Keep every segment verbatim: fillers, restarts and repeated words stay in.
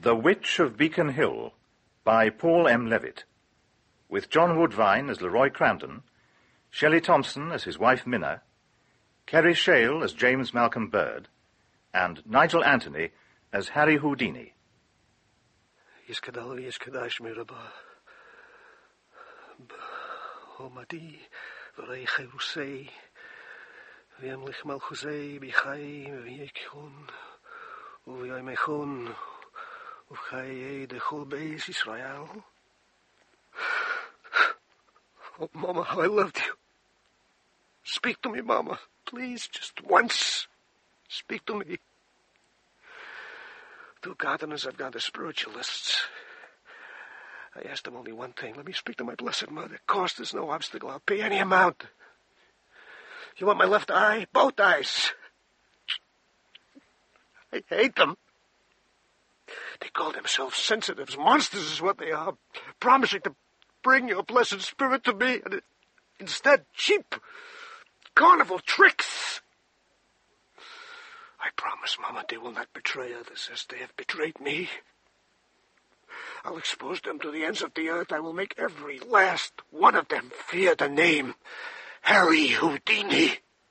The Witch of Beacon Hill by Paul M. Levitt, with John Woodvine as Leroy Crandon, Shelley Thompson as his wife Minna, Kerry Shale as James Malcolm Bird, and Nigel Anthony as Harry Houdini. Iskadal Iskadash Miraba Homadi Varay Rusei Viemlich Malchusei Bichai Viekun Uviai Mechun Uvchai de Chulbeis Israel. Oh, Mama, how I loved you. Speak to me, Mama. Please, just once. Speak to me. To gardeners, I've gone to spiritualists. I asked them only one thing. Let me speak to my blessed mother. Of course, there's no obstacle. I'll pay any amount. You want my left eye? Both eyes. I hate them. They call themselves sensitives. Monsters is what they are. Promising to bring your blessed spirit to me. And instead, cheap carnival tricks. I promise, Mama, they will not betray others as they have betrayed me. I'll expose them to the ends of the earth. I will make every last one of them fear the name Harry Houdini.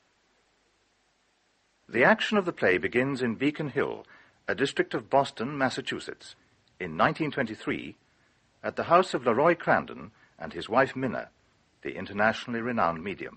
The action of the play begins in Beacon Hill, a district of Boston, Massachusetts, in nineteen twenty-three, at the house of Leroy Crandon and his wife Minna, the internationally renowned medium.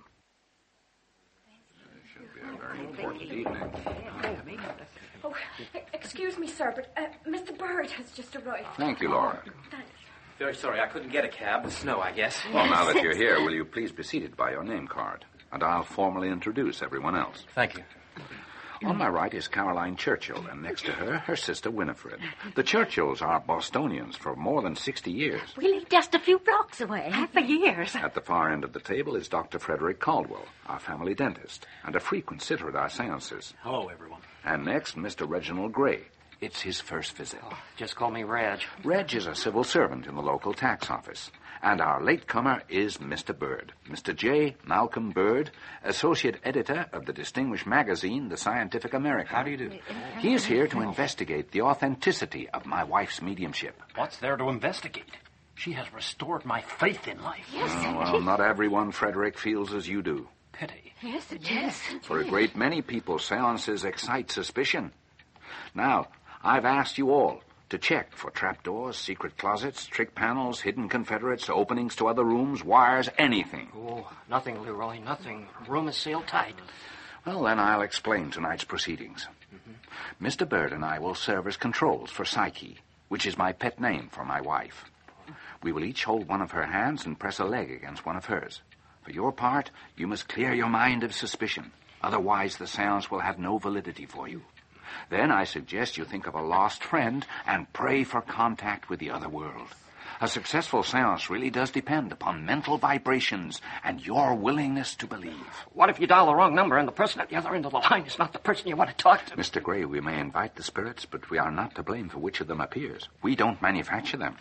It should be a very important evening. Oh, excuse me, sir, but uh, Mister Bird has just arrived. Thank you, Laura. Thanks. Very sorry, I couldn't get a cab. The snow, I guess. Well, now that you're here, will you please be seated by your name card? And I'll formally introduce everyone else. Thank you. On my right is Caroline Churchill, and next to her, her sister Winifred. The Churchills are Bostonians for more than sixty years. We live just a few blocks away. For years. At the far end of the table is Doctor Frederick Caldwell, our family dentist, and a frequent sitter at our seances. Hello, everyone. And next, Mister Reginald Gray. It's his first visit. Oh, just call me Reg. Reg is a civil servant in the local tax office. And our latecomer is Mister Bird, Mister J. Malcolm Bird, associate editor of the distinguished magazine, The Scientific American. How do you do? He is here to investigate the authenticity of my wife's mediumship. What's there to investigate? She has restored my faith in life. Yes, Oh, well, not everyone, Frederick, feels as you do. Pity. Yes, it is. For a great many people, seances excite suspicion. Now, I've asked you all to check for trapdoors, secret closets, trick panels, hidden Confederates, openings to other rooms, wires, anything. Oh, nothing, Leroy, nothing. Room is sealed tight. Well, then I'll explain tonight's proceedings. Mm-hmm. Mister Bird and I will serve as controls for Psyche, which is my pet name for my wife. We will each hold one of her hands and press a leg against one of hers. For your part, you must clear your mind of suspicion. Otherwise, the seance will have no validity for you. Then I suggest you think of a lost friend and pray for contact with the other world. A successful seance really does depend upon mental vibrations and your willingness to believe. What if you dial the wrong number and the person at the other end of the line is not the person you want to talk to? Mister Gray, we may invite the spirits, but we are not to blame for which of them appears. We don't manufacture them.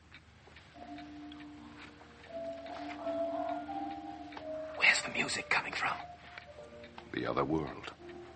Where's the music coming from? The other world.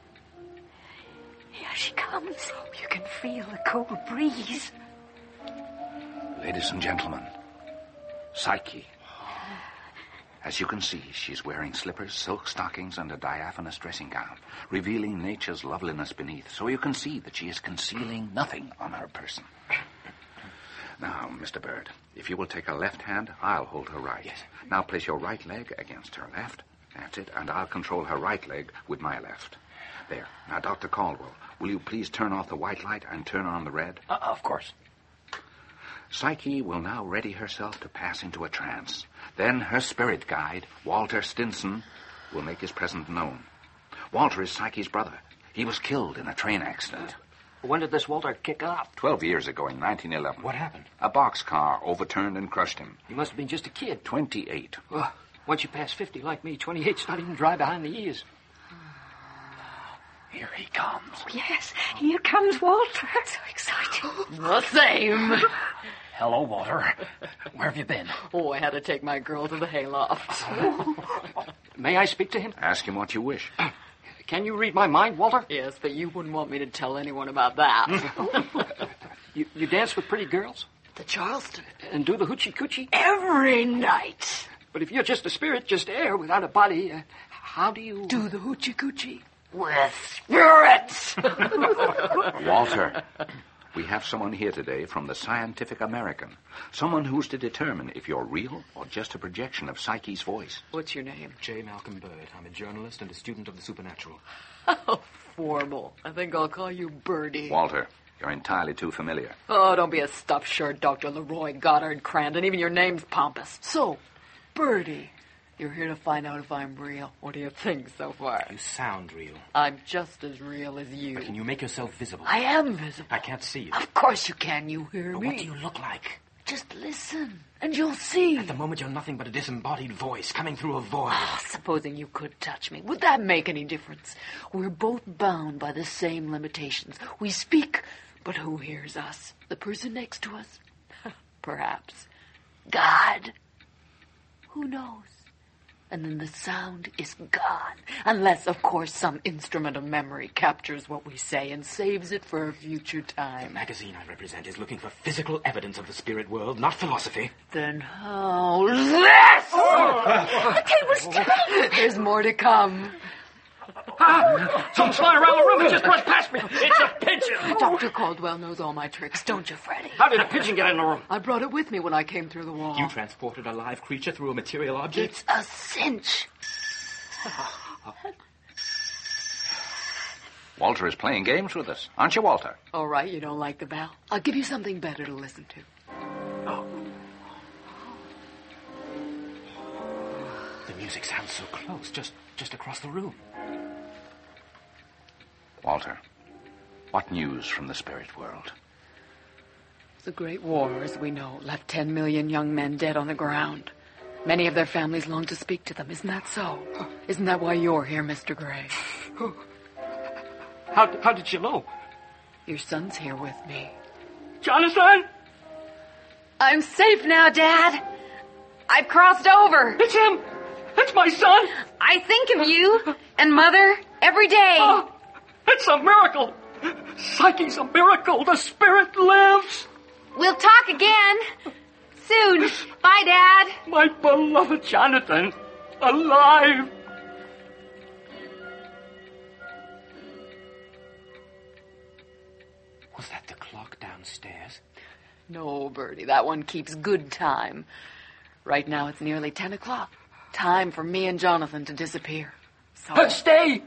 Here she comes. Oh, you can feel the cold breeze. Ladies and gentlemen, Psyche. As you can see, she's wearing slippers, silk stockings, and a diaphanous dressing gown, revealing nature's loveliness beneath, so you can see that she is concealing nothing on her person. Now, Mister Bird, if you will take her left hand, I'll hold her right. Yes. Now place your right leg against her left. That's it, and I'll control her right leg with my left. There. Now, Doctor Caldwell, will you please turn off the white light and turn on the red? Uh, of course. Psyche will now ready herself to pass into a trance. Then her spirit guide, Walter Stinson, will make his presence known. Walter is Psyche's brother. He was killed in a train accident. When did this Walter kick off? Twelve years ago in nineteen eleven. What happened? A boxcar overturned and crushed him. He must have been just a kid. Twenty-eight. Well, once you pass fifty like me, twenty-eight's not even dry behind the ears. Here he comes. Oh, yes, here comes Walter. So exciting. The same. Hello, Walter. Where have you been? Oh, I had to take my girl to the hayloft. May I speak to him? Ask him what you wish. Can you read my mind, Walter? Yes, but you wouldn't want me to tell anyone about that. You, you dance with pretty girls? The Charleston. And do the hoochie coochie? Every night. But if you're just a spirit, just air without a body, uh, how do you... Do the hoochie coochie? With spirits. Walter, we have someone here today from the Scientific American. Someone who's to determine if you're real or just a projection of Psyche's voice. What's your name? J. Malcolm Bird. I'm a journalist and a student of the supernatural. Oh, formal. I think I'll call you Birdie. Walter, you're entirely too familiar. Oh, don't be a stuffed shirt, Doctor Leroy Goddard Crandon. Even your name's pompous. So, Birdie, you're here to find out if I'm real. What do you think so far? You sound real. I'm just as real as you. But can you make yourself visible? I am visible. I can't see you. Of course you can. You hear But me. what do you look like? Just listen, and you'll see. At the moment, you're nothing but a disembodied voice coming through a void. Oh, supposing you could touch me. Would that make any difference? We're both bound by the same limitations. We speak, but who hears us? The person next to us? Perhaps. God? Who knows? And then the sound is gone. Unless, of course, some instrument of memory captures what we say and saves it for a future The time. magazine I represent is looking for physical evidence of the spirit world, not philosophy. Then how this? The table's turned. There's more to come. Ah! Something's flying around the room. It just brushed past me. It's a pigeon. Doctor Caldwell knows all my tricks, don't you, Freddie? How did a pigeon get in the room? I brought it with me when I came through the wall. You transported a live creature through a material object? It's a cinch. Walter is playing games with us. Aren't you, Walter? All right, you don't like the bell? I'll give you something better to listen to. The music sounds so close, just just across the room. Walter, what news from the spirit world? The Great War, as we know, left ten million young men dead on the ground. Many of their families long to speak to them. Isn't that so? Isn't that why you're here, Mister Gray? How, how did you know? Your son's here with me. Jonathan! I'm safe now, Dad. I've crossed over. It's him! It's my son! I think of you and Mother every day. Oh, it's a miracle! Psyche's a miracle! The spirit lives! We'll talk again soon. Bye, Dad. My beloved Jonathan, alive! Was that the clock downstairs? No, Bertie, that one keeps good time. Right now it's nearly ten o'clock. Time for me and Jonathan to disappear. So... Uh, stay!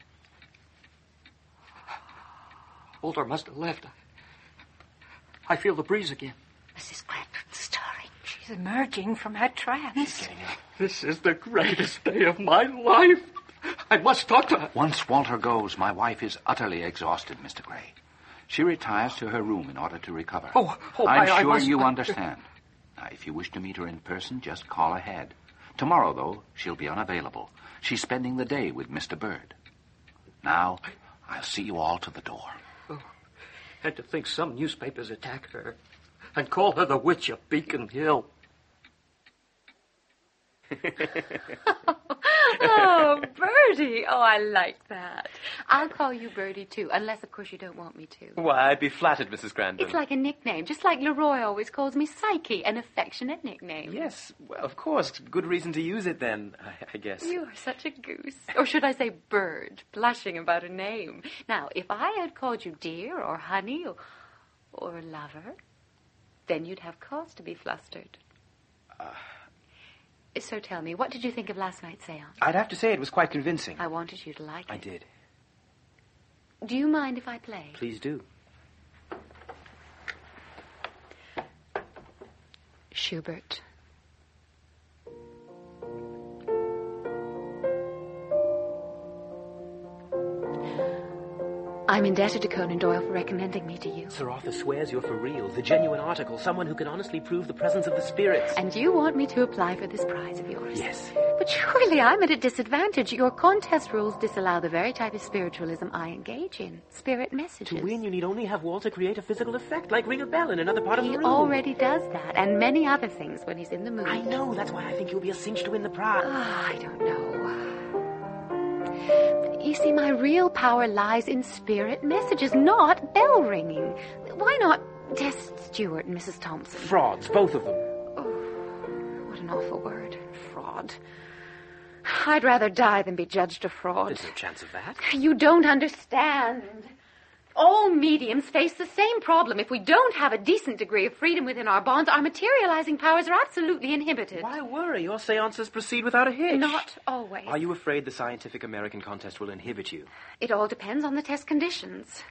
Walter must have left. I feel the breeze again. Missus Granton's stirring. She's emerging from her trance. This is the greatest day of my life. I must talk to her. Once Walter goes, my wife is utterly exhausted, Mister Gray. She retires to her room in order to recover. Oh, oh, I'm I- I sure must- you understand. Now, if you wish to meet her in person, just call ahead. Tomorrow, though, she'll be unavailable. She's spending the day with Mister Bird. Now, I'll see you all to the door. And to think some newspapers attack her and call her the witch of Beacon Hill. Oh, Bertie. Oh, I like that. I'll call you Bertie, too, unless, of course, you don't want me to. Why, I'd be flattered, Missus Grandin. It's like a nickname, just like Leroy always calls me Psyche, an affectionate nickname. Yes, well, of course. Good reason to use it, then, I, I guess. You are such a goose. Or should I say bird, blushing about a name. Now, if I had called you dear or honey or, or lover, then you'd have cause to be flustered. Uh, so tell me, what did you think of last night's seance? I'd have to say it was quite convincing. I wanted you to like it. I did. Do you mind if I play? Please do. Schubert. I'm indebted to Conan Doyle for recommending me to you. Sir Arthur swears you're for real, the genuine article, someone who can honestly prove the presence of the spirits. And you want me to apply for this prize of yours? Yes. But surely I'm at a disadvantage. Your contest rules disallow the very type of spiritualism I engage in. Spirit messages. To win, you need only have Walter create a physical effect, like ring a bell in another part of He the room. already does that, and many other things when he's in the mood. I know, that's why I think you'll be a cinch to win the prize. Ah, I don't know. You see, my real power lies in spirit messages, not bell ringing. Why not Test Stewart and Missus Thompson. Frauds, both of them. Oh, what an awful word. Fraud. I'd rather die than be judged a fraud. There's no chance of that. You don't understand. All mediums face the same problem. If we don't have a decent degree of freedom within our bonds, our materializing powers are absolutely inhibited. Why worry? Your seances proceed without a hitch. Not always. Are you afraid the Scientific American contest will inhibit you? It all depends on the test conditions.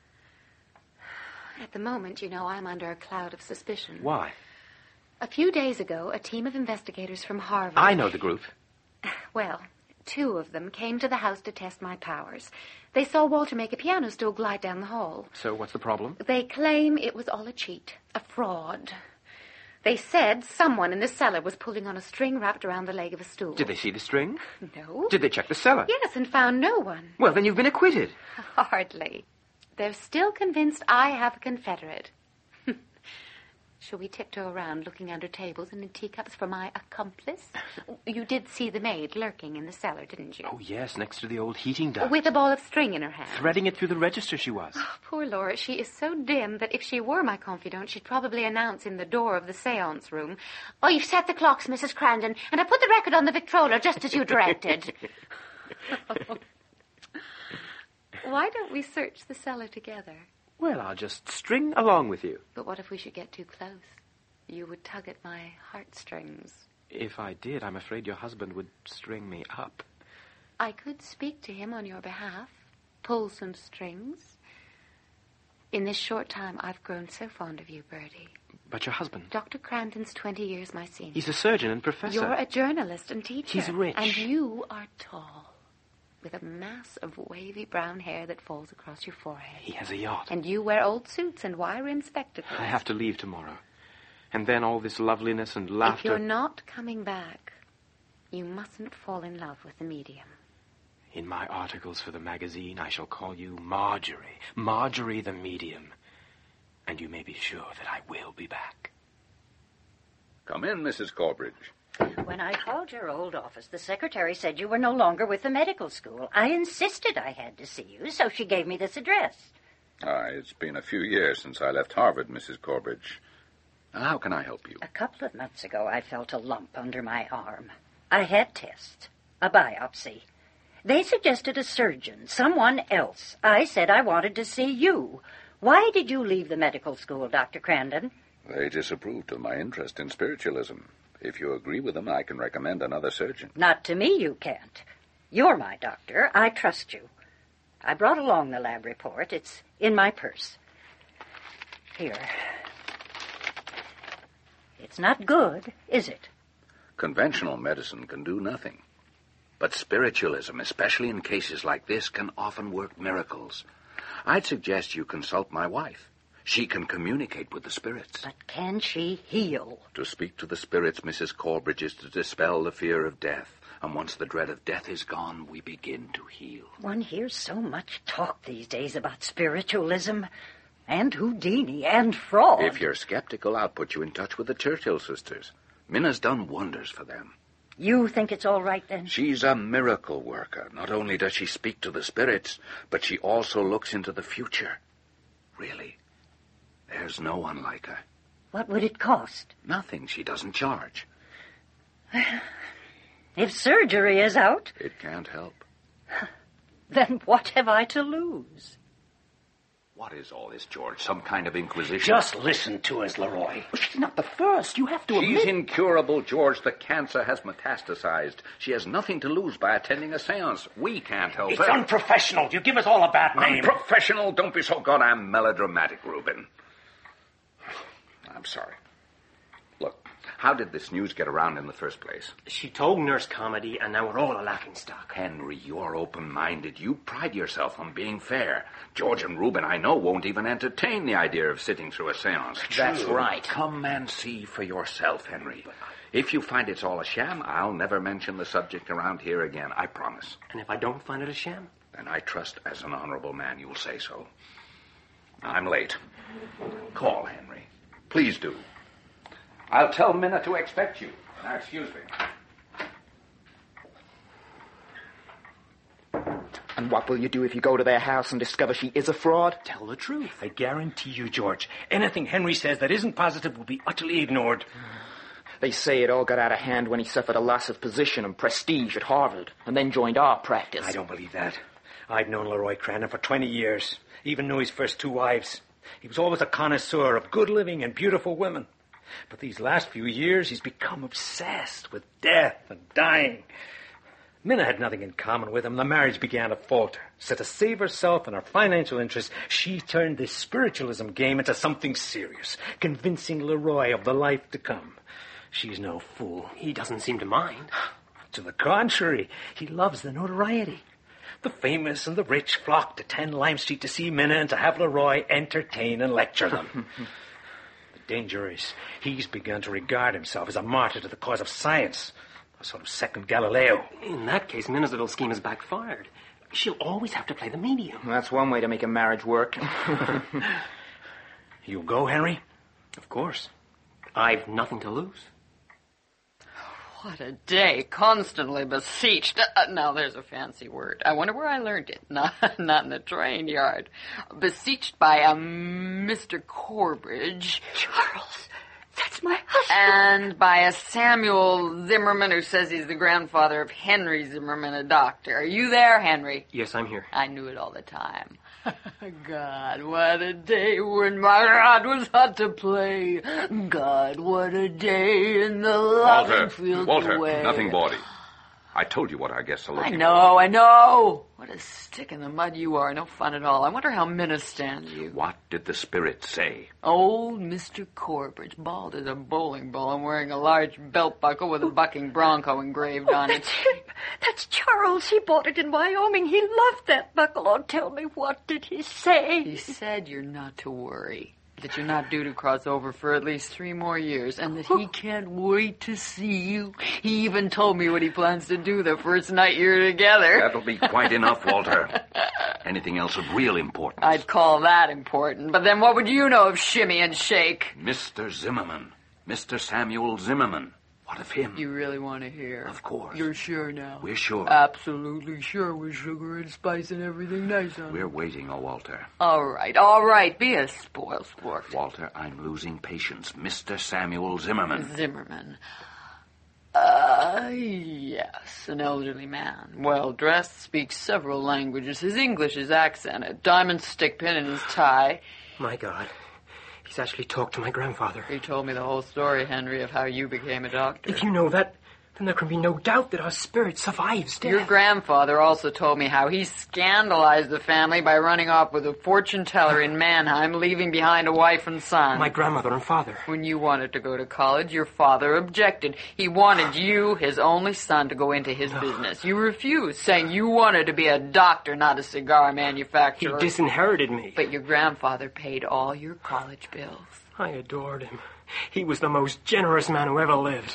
At the moment, you know, I'm under a cloud of suspicion. Why? A few days ago, a team of investigators from Harvard... I know the group. Well, two of them came to the house to test my powers. They saw Walter make a piano stool glide down the hall. So what's the problem? They claim it was all a cheat, a fraud. They said someone in the cellar was pulling on a string wrapped around the leg of a stool. Did they see the string? No. Did they check the cellar? Yes, and found no one. Well, then you've been acquitted. Hardly. They're still convinced I have a confederate. Shall we tiptoe around looking under tables and in teacups for my accomplice? You did see the maid lurking in the cellar, didn't you? Oh, yes, next to the old heating duct. With a ball of string in her hand. Threading it through the register she was. Oh, poor Laura. She is so dim that if she were my confidant, she'd probably announce in the door of the seance room, "Oh, you've set the clocks, Missus Crandon, and I put the record on the Victrola just as you directed." Why don't we search the cellar together? Well, I'll just string along with you. But what if we should get too close? You would tug at my heartstrings. If I did, I'm afraid your husband would string me up. I could speak to him on your behalf, pull some strings. In this short time, I've grown so fond of you, Bertie. But your husband? Doctor Crandon's twenty years my senior. He's a surgeon and professor. You're a journalist and teacher. He's rich. And you are tall, with a mass of wavy brown hair that falls across your forehead. He has a yacht. And you wear old suits and wire-rimmed spectacles. I have to leave tomorrow. And then all this loveliness and laughter... If you're not coming back, you mustn't fall in love with the medium. In my articles for the magazine, I shall call you Marjorie. Marjorie the medium. And you may be sure that I will be back. Come in, Missus Corbridge. When I called your old office, the secretary said you were no longer with the medical school. I insisted I had to see you, so she gave me this address. Ah, it's been a few years since I left Harvard, Missus Corbridge. How can I help you? A couple of months ago, I felt a lump under my arm. I had tests, a biopsy. They suggested a surgeon, someone else. I said I wanted to see you. Why did you leave the medical school, Doctor Crandon? They disapproved of my interest in spiritualism. If you agree with them, I can recommend another surgeon. Not to me, you can't. You're my doctor. I trust you. I brought along the lab report. It's in my purse. Here. It's not good, is it? Conventional medicine can do nothing. But spiritualism, especially in cases like this, can often work miracles. I'd suggest you consult my wife. She can communicate with the spirits. But can she heal? To speak to the spirits, Missus Corbridge, is to dispel the fear of death. And once the dread of death is gone, we begin to heal. One hears so much talk these days about spiritualism, and Houdini, and fraud. If you're skeptical, I'll put you in touch with the Churchill sisters. Minna's done wonders for them. You think it's all right, then? She's a miracle worker. Not only does she speak to the spirits, but she also looks into the future. Really, there's no one like her. What would it cost? Nothing. She doesn't charge. If surgery is out... It can't help. Then what have I to lose? What is all this, George? Some kind of inquisition? Just listen to us, Leroy. She's not the first. You have to admit... She's incurable, George. The cancer has metastasized. She has nothing to lose by attending a seance. We can't help It's her. unprofessional. You give us all a bad name. Unprofessional? Don't be so goddamn melodramatic, Reuben. I'm sorry. Look, how did this news get around in the first place? She told Nurse Comedy, and now we're all a laughingstock. Henry, you're open-minded. You pride yourself on being fair. George and Reuben, I know, won't even entertain the idea of sitting through a seance. That's right. Come and see for yourself, Henry. If you find it's all a sham, I'll never mention the subject around here again, I promise. And if I don't find it a sham? Then I trust as an honorable man you'll say so. I'm late. Call, Henry. Please do. I'll tell Minna to expect you. Now, excuse me. And what will you do if you go to their house and discover she is a fraud? Tell the truth. I guarantee you, George, anything Henry says that isn't positive will be utterly ignored. They say it all got out of hand when he suffered a loss of position and prestige at Harvard, and then joined our practice. I don't believe that. I've known Leroy Crandon for twenty years. Even knew his first two wives. He was always a connoisseur of good living and beautiful women. But these last few years, he's become obsessed with death and dying. Minna had nothing in common with him. The marriage began to falter. So to save herself and her financial interests, she turned this spiritualism game into something serious, convincing Leroy of the life to come. She's no fool. He doesn't seem to mind. To the contrary, he loves the notoriety. The famous and the rich flock to ten Lime Street to see Minna and to have Leroy entertain and lecture them. The danger is he's begun to regard himself as a martyr to the cause of science, a sort of second Galileo. In that case, Minna's little scheme has backfired. She'll always have to play the medium. Well, that's one way to make a marriage work. You'll go, Henry? Of course. I've nothing to lose. What a day, constantly besieged. Uh, now, there's a fancy word. I wonder where I learned it. Not, not in the train yard. Besieged by a Mister Corbridge. Charles, that's my husband. And by a Samuel Zimmerman who says he's the grandfather of Henry Zimmerman, a doctor. Are you there, Henry? Yes, I'm here. I knew it all the time. God, what a day when my rod was hot to play. God, what a day in the loving field Walter, away. nothing bawdy. I told you what our guests are looking I know, for. I know. What a stick in the mud you are. No fun at all. I wonder how Minna stands you. What did the spirit say? Old Mister Corbridge, bald as a bowling ball and wearing a large belt buckle with a bucking bronco engraved Oh, on that's it. him. That's Charles. He bought it in Wyoming. He loved that buckle. Oh, tell me, what did he say? He said you're not to worry, that you're not due to cross over for at least three more years, and that he can't wait to see you. He even told me what he plans to do the first night you're together. That'll be quite enough, Walter. Anything else of real importance? I'd call that important, but then what would you know of Shimmy and Shake? Mister Zimmerman. Mister Samuel Zimmerman. What of him? You really want to hear? Of course. You're sure now? We're sure. Absolutely sure, with sugar and spice and everything nice on it. We're waiting, oh, Walter. All right, all right. Be a spoil sport. Walter, I'm losing patience. Mister Samuel Zimmerman. Zimmerman. Uh, yes, an elderly man. Well-dressed, speaks several languages. His English is accented. Diamond stick pin in his tie. My God. He's actually talked to my grandfather. He told me the whole story, Henry, of how you became a doctor. If you know that, then there can be no doubt that our spirit survives death. Your grandfather also told me how he scandalized the family by running off with a fortune teller in Mannheim, leaving behind a wife and son. My grandmother and father. When you wanted to go to college, your father objected. He wanted you, his only son, to go into his no. business. You refused, saying you wanted to be a doctor, not a cigar manufacturer. He disinherited me. But your grandfather paid all your college bills. I adored him. He was the most generous man who ever lived.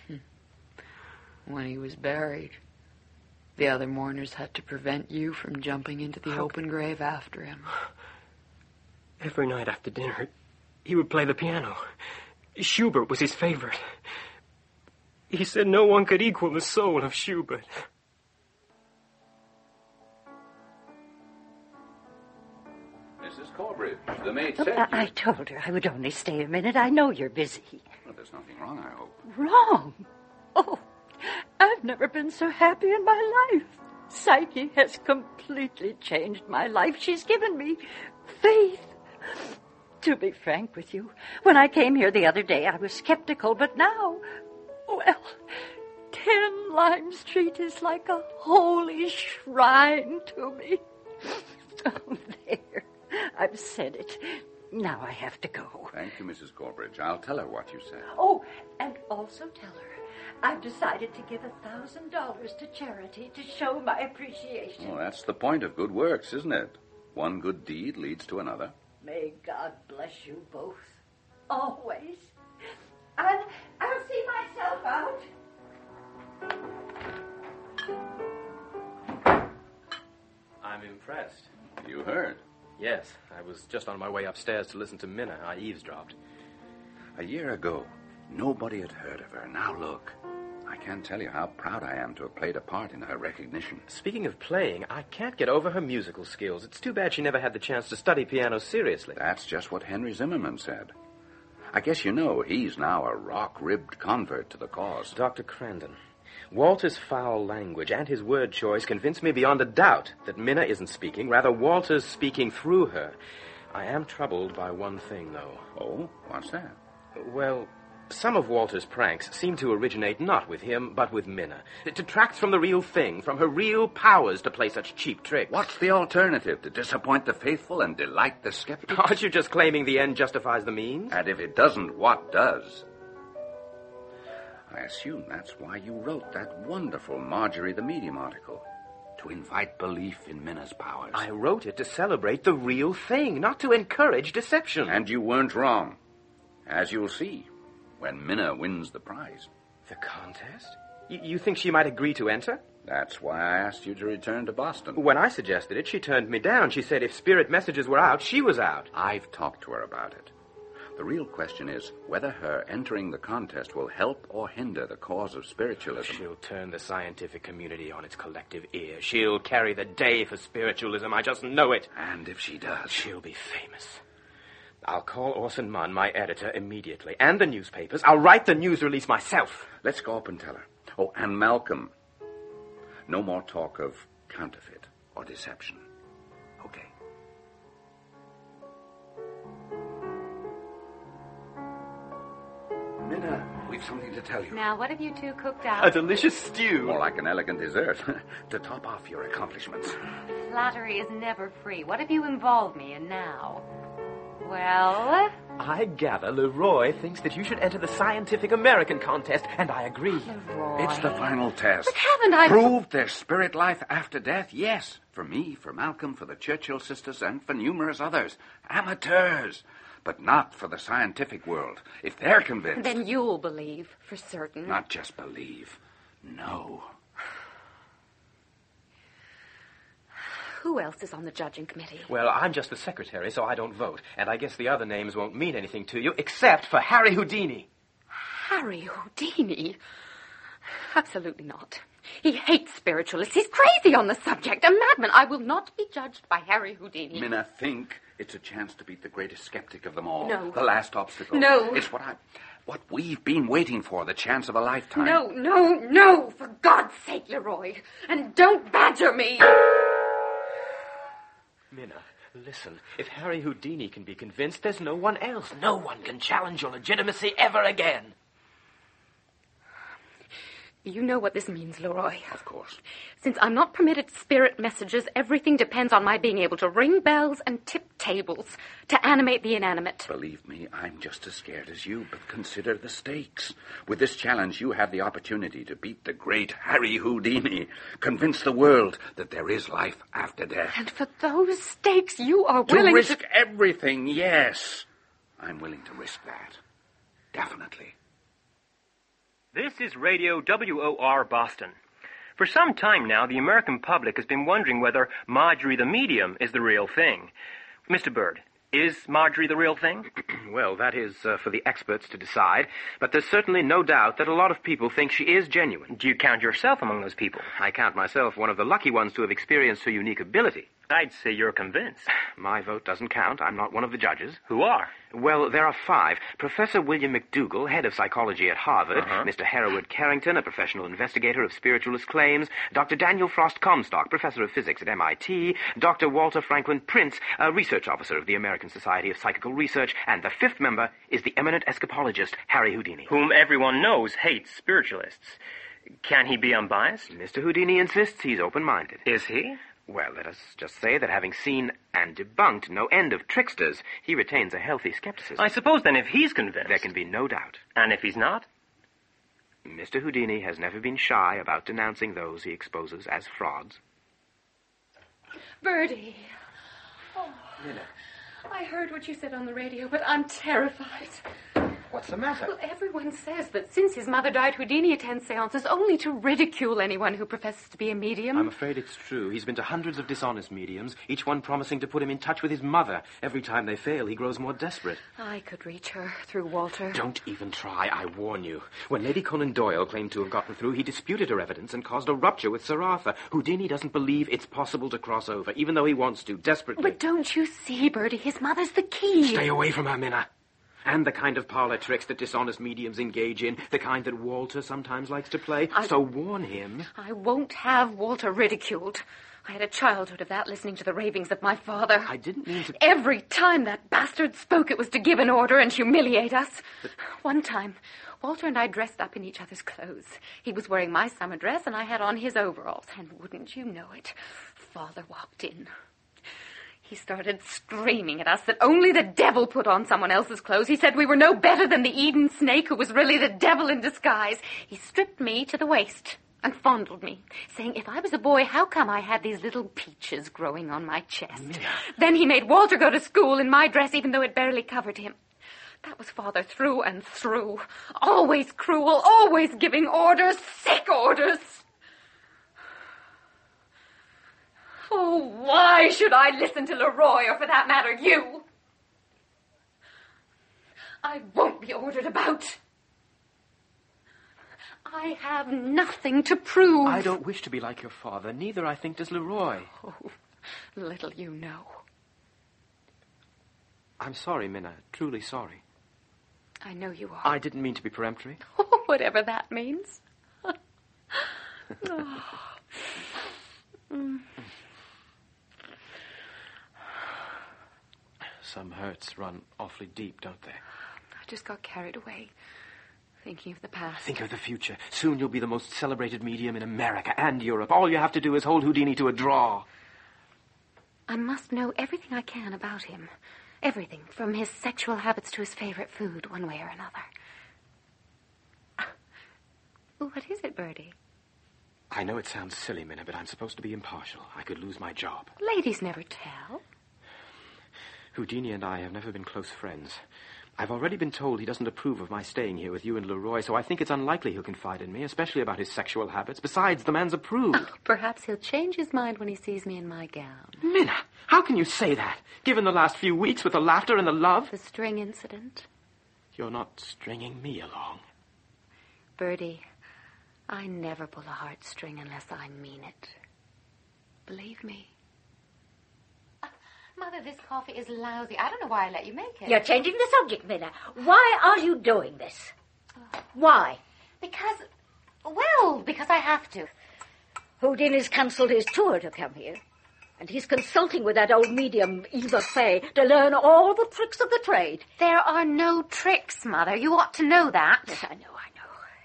When he was buried, the other mourners had to prevent you from jumping into the How? open grave after him. Every night after dinner, he would play the piano. Schubert was his favorite. He said no one could equal the soul of Schubert. Missus Corbridge, the maid Look, said I, you... I told her I would only stay a minute. I know you're busy. Well, there's nothing wrong, I hope. Wrong? Oh, I've never been so happy in my life. Psyche has completely changed my life. She's given me faith. To be frank with you, when I came here the other day, I was skeptical, but now, well, ten Lime Street is like a holy shrine to me. Oh, there. I've said it. Now I have to go. Thank you, Missus Corbridge. I'll tell her what you said. Oh, and also tell her I've decided to give a thousand dollars to charity to show my appreciation. Well, that's the point of good works, isn't it? One good deed leads to another. May God bless you both. Always. I'll, I'll see myself out. I'm impressed. You heard? Yes, I was just on my way upstairs to listen to Minna. I eavesdropped. A year ago, nobody had heard of her. Now look, I can't tell you how proud I am to have played a part in her recognition. Speaking of playing, I can't get over her musical skills. It's too bad she never had the chance to study piano seriously. That's just what Henry Zimmerman said. I guess you know he's now a rock-ribbed convert to the cause. Doctor Crandon, Walter's foul language and his word choice convince me beyond a doubt that Minna isn't speaking. Rather, Walter's speaking through her. I am troubled by one thing, though. Oh? What's that? Well, some of Walter's pranks seem to originate not with him, but with Minna. It detracts from the real thing, from her real powers to play such cheap tricks. What's the alternative? To disappoint the faithful and delight the skeptics? Aren't you just claiming the end justifies the means? And if it doesn't, what does? I assume that's why you wrote that wonderful Marjorie the Medium article. To invite belief in Minna's powers. I wrote it to celebrate the real thing, not to encourage deception. And you weren't wrong. As you'll see, when Minna wins the prize. The contest? Y- you think she might agree to enter? That's why I asked you to return to Boston. When I suggested it, she turned me down. She said if spirit messages were out, she was out. I've talked to her about it. The real question is whether her entering the contest will help or hinder the cause of spiritualism. She'll turn the scientific community on its collective ear. She'll carry the day for spiritualism. I just know it. And if she does... she'll be famous. I'll call Orson Munn, my editor, immediately. And the newspapers. I'll write the news release myself. Let's go up and tell her. Oh, and Malcolm. No more talk of counterfeit or deception. Okay. Minna, we've something to tell you. Now, what have you two cooked up? A delicious stew. More like an elegant dessert. To top off your accomplishments. Flattery is never free. What have you involved me in now? Well? I gather Leroy thinks that you should enter the Scientific American contest, and I agree. Leroy. It's the final test. But haven't I... Proved there's spirit life after death? Yes. For me, for Malcolm, for the Churchill sisters, and for numerous others. Amateurs. But not for the scientific world. If they're convinced... Then you'll believe, for certain. Not just believe. No. Who else is on the judging committee? Well, I'm just the secretary, so I don't vote. And I guess the other names won't mean anything to you, except for Harry Houdini. Harry Houdini? Absolutely not. He hates spiritualists. He's crazy on the subject. A madman. I will not be judged by Harry Houdini. Minna, think it's a chance to beat the greatest skeptic of them all. No. The last obstacle. No. It's what I... what we've been waiting for, the chance of a lifetime. No, no, no. For God's sake, Leroy. And don't badger me. Minna, listen. If Harry Houdini can be convinced, there's no one else. No one can challenge your legitimacy ever again. You know what this means, Leroy. Of course. Since I'm not permitted spirit messages, everything depends on my being able to ring bells and tip tables to animate the inanimate. Believe me, I'm just as scared as you, but consider the stakes. With this challenge, you have the opportunity to beat the great Harry Houdini. Convince the world that there is life after death. And for those stakes, you are to willing risk to... everything, yes. I'm willing to risk that. Definitely. This is Radio W O R Boston. For some time now, the American public has been wondering whether Marjorie the Medium is the real thing. Mister Bird, is Marjorie the real thing? Well, that is uh, for the experts to decide, but there's certainly no doubt that a lot of people think she is genuine. Do you count yourself among those people? I count myself one of the lucky ones to have experienced her unique ability. I'd say you're convinced. My vote doesn't count. I'm not one of the judges. Who are? Well, there are five. Professor William McDougall, head of psychology at Harvard. Uh-huh. Mister Hereward Carrington, a professional investigator of spiritualist claims. Doctor Daniel Frost Comstock, professor of physics at M I T. Doctor Walter Franklin Prince, a research officer of the American Society of Psychical Research. And the fifth member is the eminent escapologist, Harry Houdini. Whom everyone knows hates spiritualists. Can he be unbiased? Mister Houdini insists he's open-minded. Is he? Well, let us just say that having seen and debunked no end of tricksters, he retains a healthy skepticism. I suppose then if he's convinced... There can be no doubt. And if he's not? Mister Houdini has never been shy about denouncing those he exposes as frauds. Birdie. Oh, Minna. I heard what you said on the radio, but I'm terrified. What's the matter? Well, everyone says that since his mother died, Houdini attends seances only to ridicule anyone who professes to be a medium. I'm afraid it's true. He's been to hundreds of dishonest mediums, each one promising to put him in touch with his mother. Every time they fail, he grows more desperate. I could reach her through Walter. Don't even try, I warn you. When Lady Conan Doyle claimed to have gotten through, he disputed her evidence and caused a rupture with Sir Arthur. Houdini doesn't believe it's possible to cross over, even though he wants to, desperately. But don't you see, Bertie, his mother's the key. Stay away from her, Minna. And the kind of parlor tricks that dishonest mediums engage in, the kind that Walter sometimes likes to play. I... So warn him. I won't have Walter ridiculed. I had a childhood of that, listening to the ravings of my father. I didn't mean to... Every time that bastard spoke, it was to give an order and humiliate us. But... One time, Walter and I dressed up in each other's clothes. He was wearing my summer dress, and I had on his overalls. And wouldn't you know it, Father walked in. He started screaming at us that only the devil put on someone else's clothes. He said we were no better than the Eden snake, who was really the devil in disguise. He stripped me to the waist and fondled me, saying if I was a boy, how come I had these little peaches growing on my chest? Yeah. Then he made Walter go to school in my dress, even though it barely covered him. That was Father through and through. Always cruel, always giving orders, sick orders. Oh, why should I listen to Leroy, or for that matter, you? I won't be ordered about. I have nothing to prove. I don't wish to be like your father. Neither, I think, does Leroy. Oh, little you know. I'm sorry, Minna. Truly sorry. I know you are. I didn't mean to be peremptory. Oh, whatever that means. Oh. Mm. Some hurts run awfully deep, don't they? I just got carried away, thinking of the past. Think of the future. Soon you'll be the most celebrated medium in America and Europe. All you have to do is hold Houdini to a draw. I must know everything I can about him. Everything, from his sexual habits to his favorite food, one way or another. What is it, Bertie? I know it sounds silly, Minna, but I'm supposed to be impartial. I could lose my job. Ladies never tell. Houdini and I have never been close friends. I've already been told he doesn't approve of my staying here with you and Leroy, so I think it's unlikely he'll confide in me, especially about his sexual habits. Besides, the man's a prude. Oh, perhaps he'll change his mind when he sees me in my gown. Minna, how can you say that, given the last few weeks with the laughter and the love? The string incident. You're not stringing me along. Bertie, I never pull a heartstring unless I mean it. Believe me. Mother, this coffee is lousy. I don't know why I let you make it. You're changing the subject, Minna. Why are you doing this? Why? Because, well, because I have to. Houdini's cancelled his tour to come here. And he's consulting with that old medium, Eva Fay, to learn all the tricks of the trade. There are no tricks, Mother. You ought to know that. Yes, I know, I know.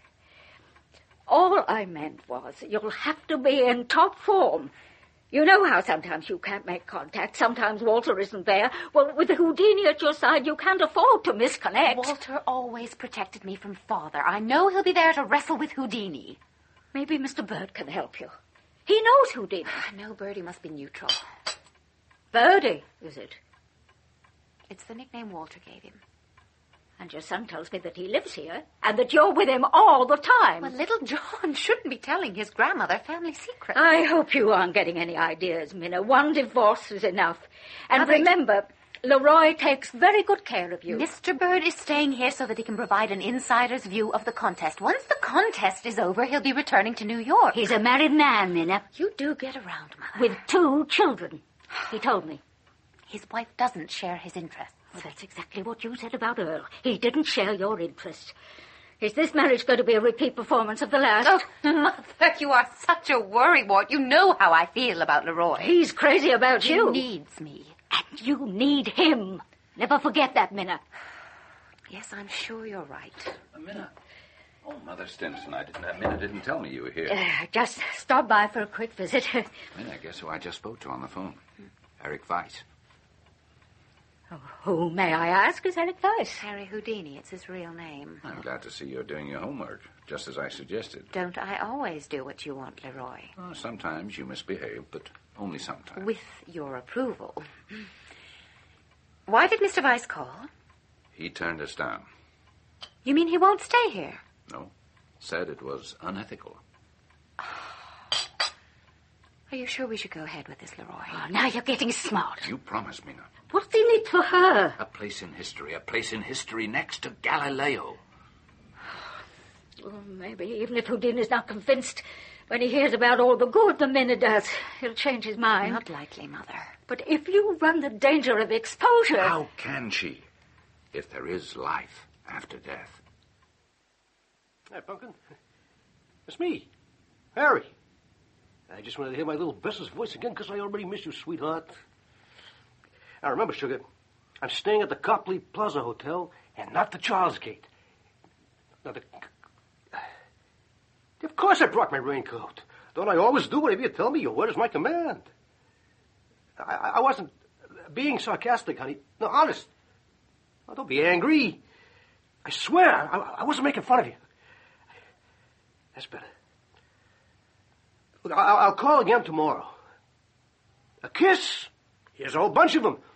All I meant was you'll have to be in top form. You know how sometimes you can't make contact, sometimes Walter isn't there. Well, with Houdini at your side, you can't afford to misconnect. Walter always protected me from Father. I know he'll be there to wrestle with Houdini. Maybe Mister Bird can help you. He knows Houdini. No, Birdie must be neutral. Birdie, is it? It's the nickname Walter gave him. And your son tells me that he lives here, and that you're with him all the time. Well, little John shouldn't be telling his grandmother family secrets. I hope you aren't getting any ideas, Minna. One divorce is enough. And Mother, remember, Leroy takes very good care of you. Mister Bird is staying here so that he can provide an insider's view of the contest. Once the contest is over, he'll be returning to New York. He's a married man, Minna. You do get around, Mother. With two children, he told me. His wife doesn't share his interests. Well, that's exactly what you said about Earl. He didn't share your interest. Is this marriage going to be a repeat performance of the last? Oh, Mother, you are such a worrywart. You know how I feel about Leroy. He's crazy about he you. He needs me. And you need him. Never forget that, Minna. Yes, I'm sure you're right. Uh, Minna. Oh, Mother Stimson, I didn't, uh, Minna didn't tell me you were here. Uh, just stopped by for a quick visit. Minna, guess who I just spoke to on the phone? Eric Weiss. Oh, who, may I ask, is Eric Weiss? Harry Houdini. It's his real name. I'm glad to see you're doing your homework, just as I suggested. Don't I always do what you want, Leroy? Well, sometimes you misbehave, but only sometimes. With your approval. Why did Mister Weiss call? He turned us down. You mean he won't stay here? No. Said it was unethical. Are you sure we should go ahead with this, Leroy? Oh, now you're getting smart. You promised, Mina. What's in it for her? A place in history. A place in history next to Galileo. Well, maybe even if Houdini's not convinced, when he hears about all the good the Mina does, he'll change his mind. Not likely, Mother. But if you run the danger of exposure... How can she, if there is life after death? Hey, Pumpkin. It's me, Harry. I just wanted to hear my little Bess's voice again because I already miss you, sweetheart. Now, remember, sugar, I'm staying at the Copley Plaza Hotel and not the Charles Gate. Now, the... Of course I brought my raincoat. Don't I always do whatever you tell me? Your word is my command. I, I wasn't being sarcastic, honey. No, honest. Now, don't be angry. I swear, I, I wasn't making fun of you. That's better. Look, I'll, I'll call again tomorrow. A kiss? Here's a whole bunch of them.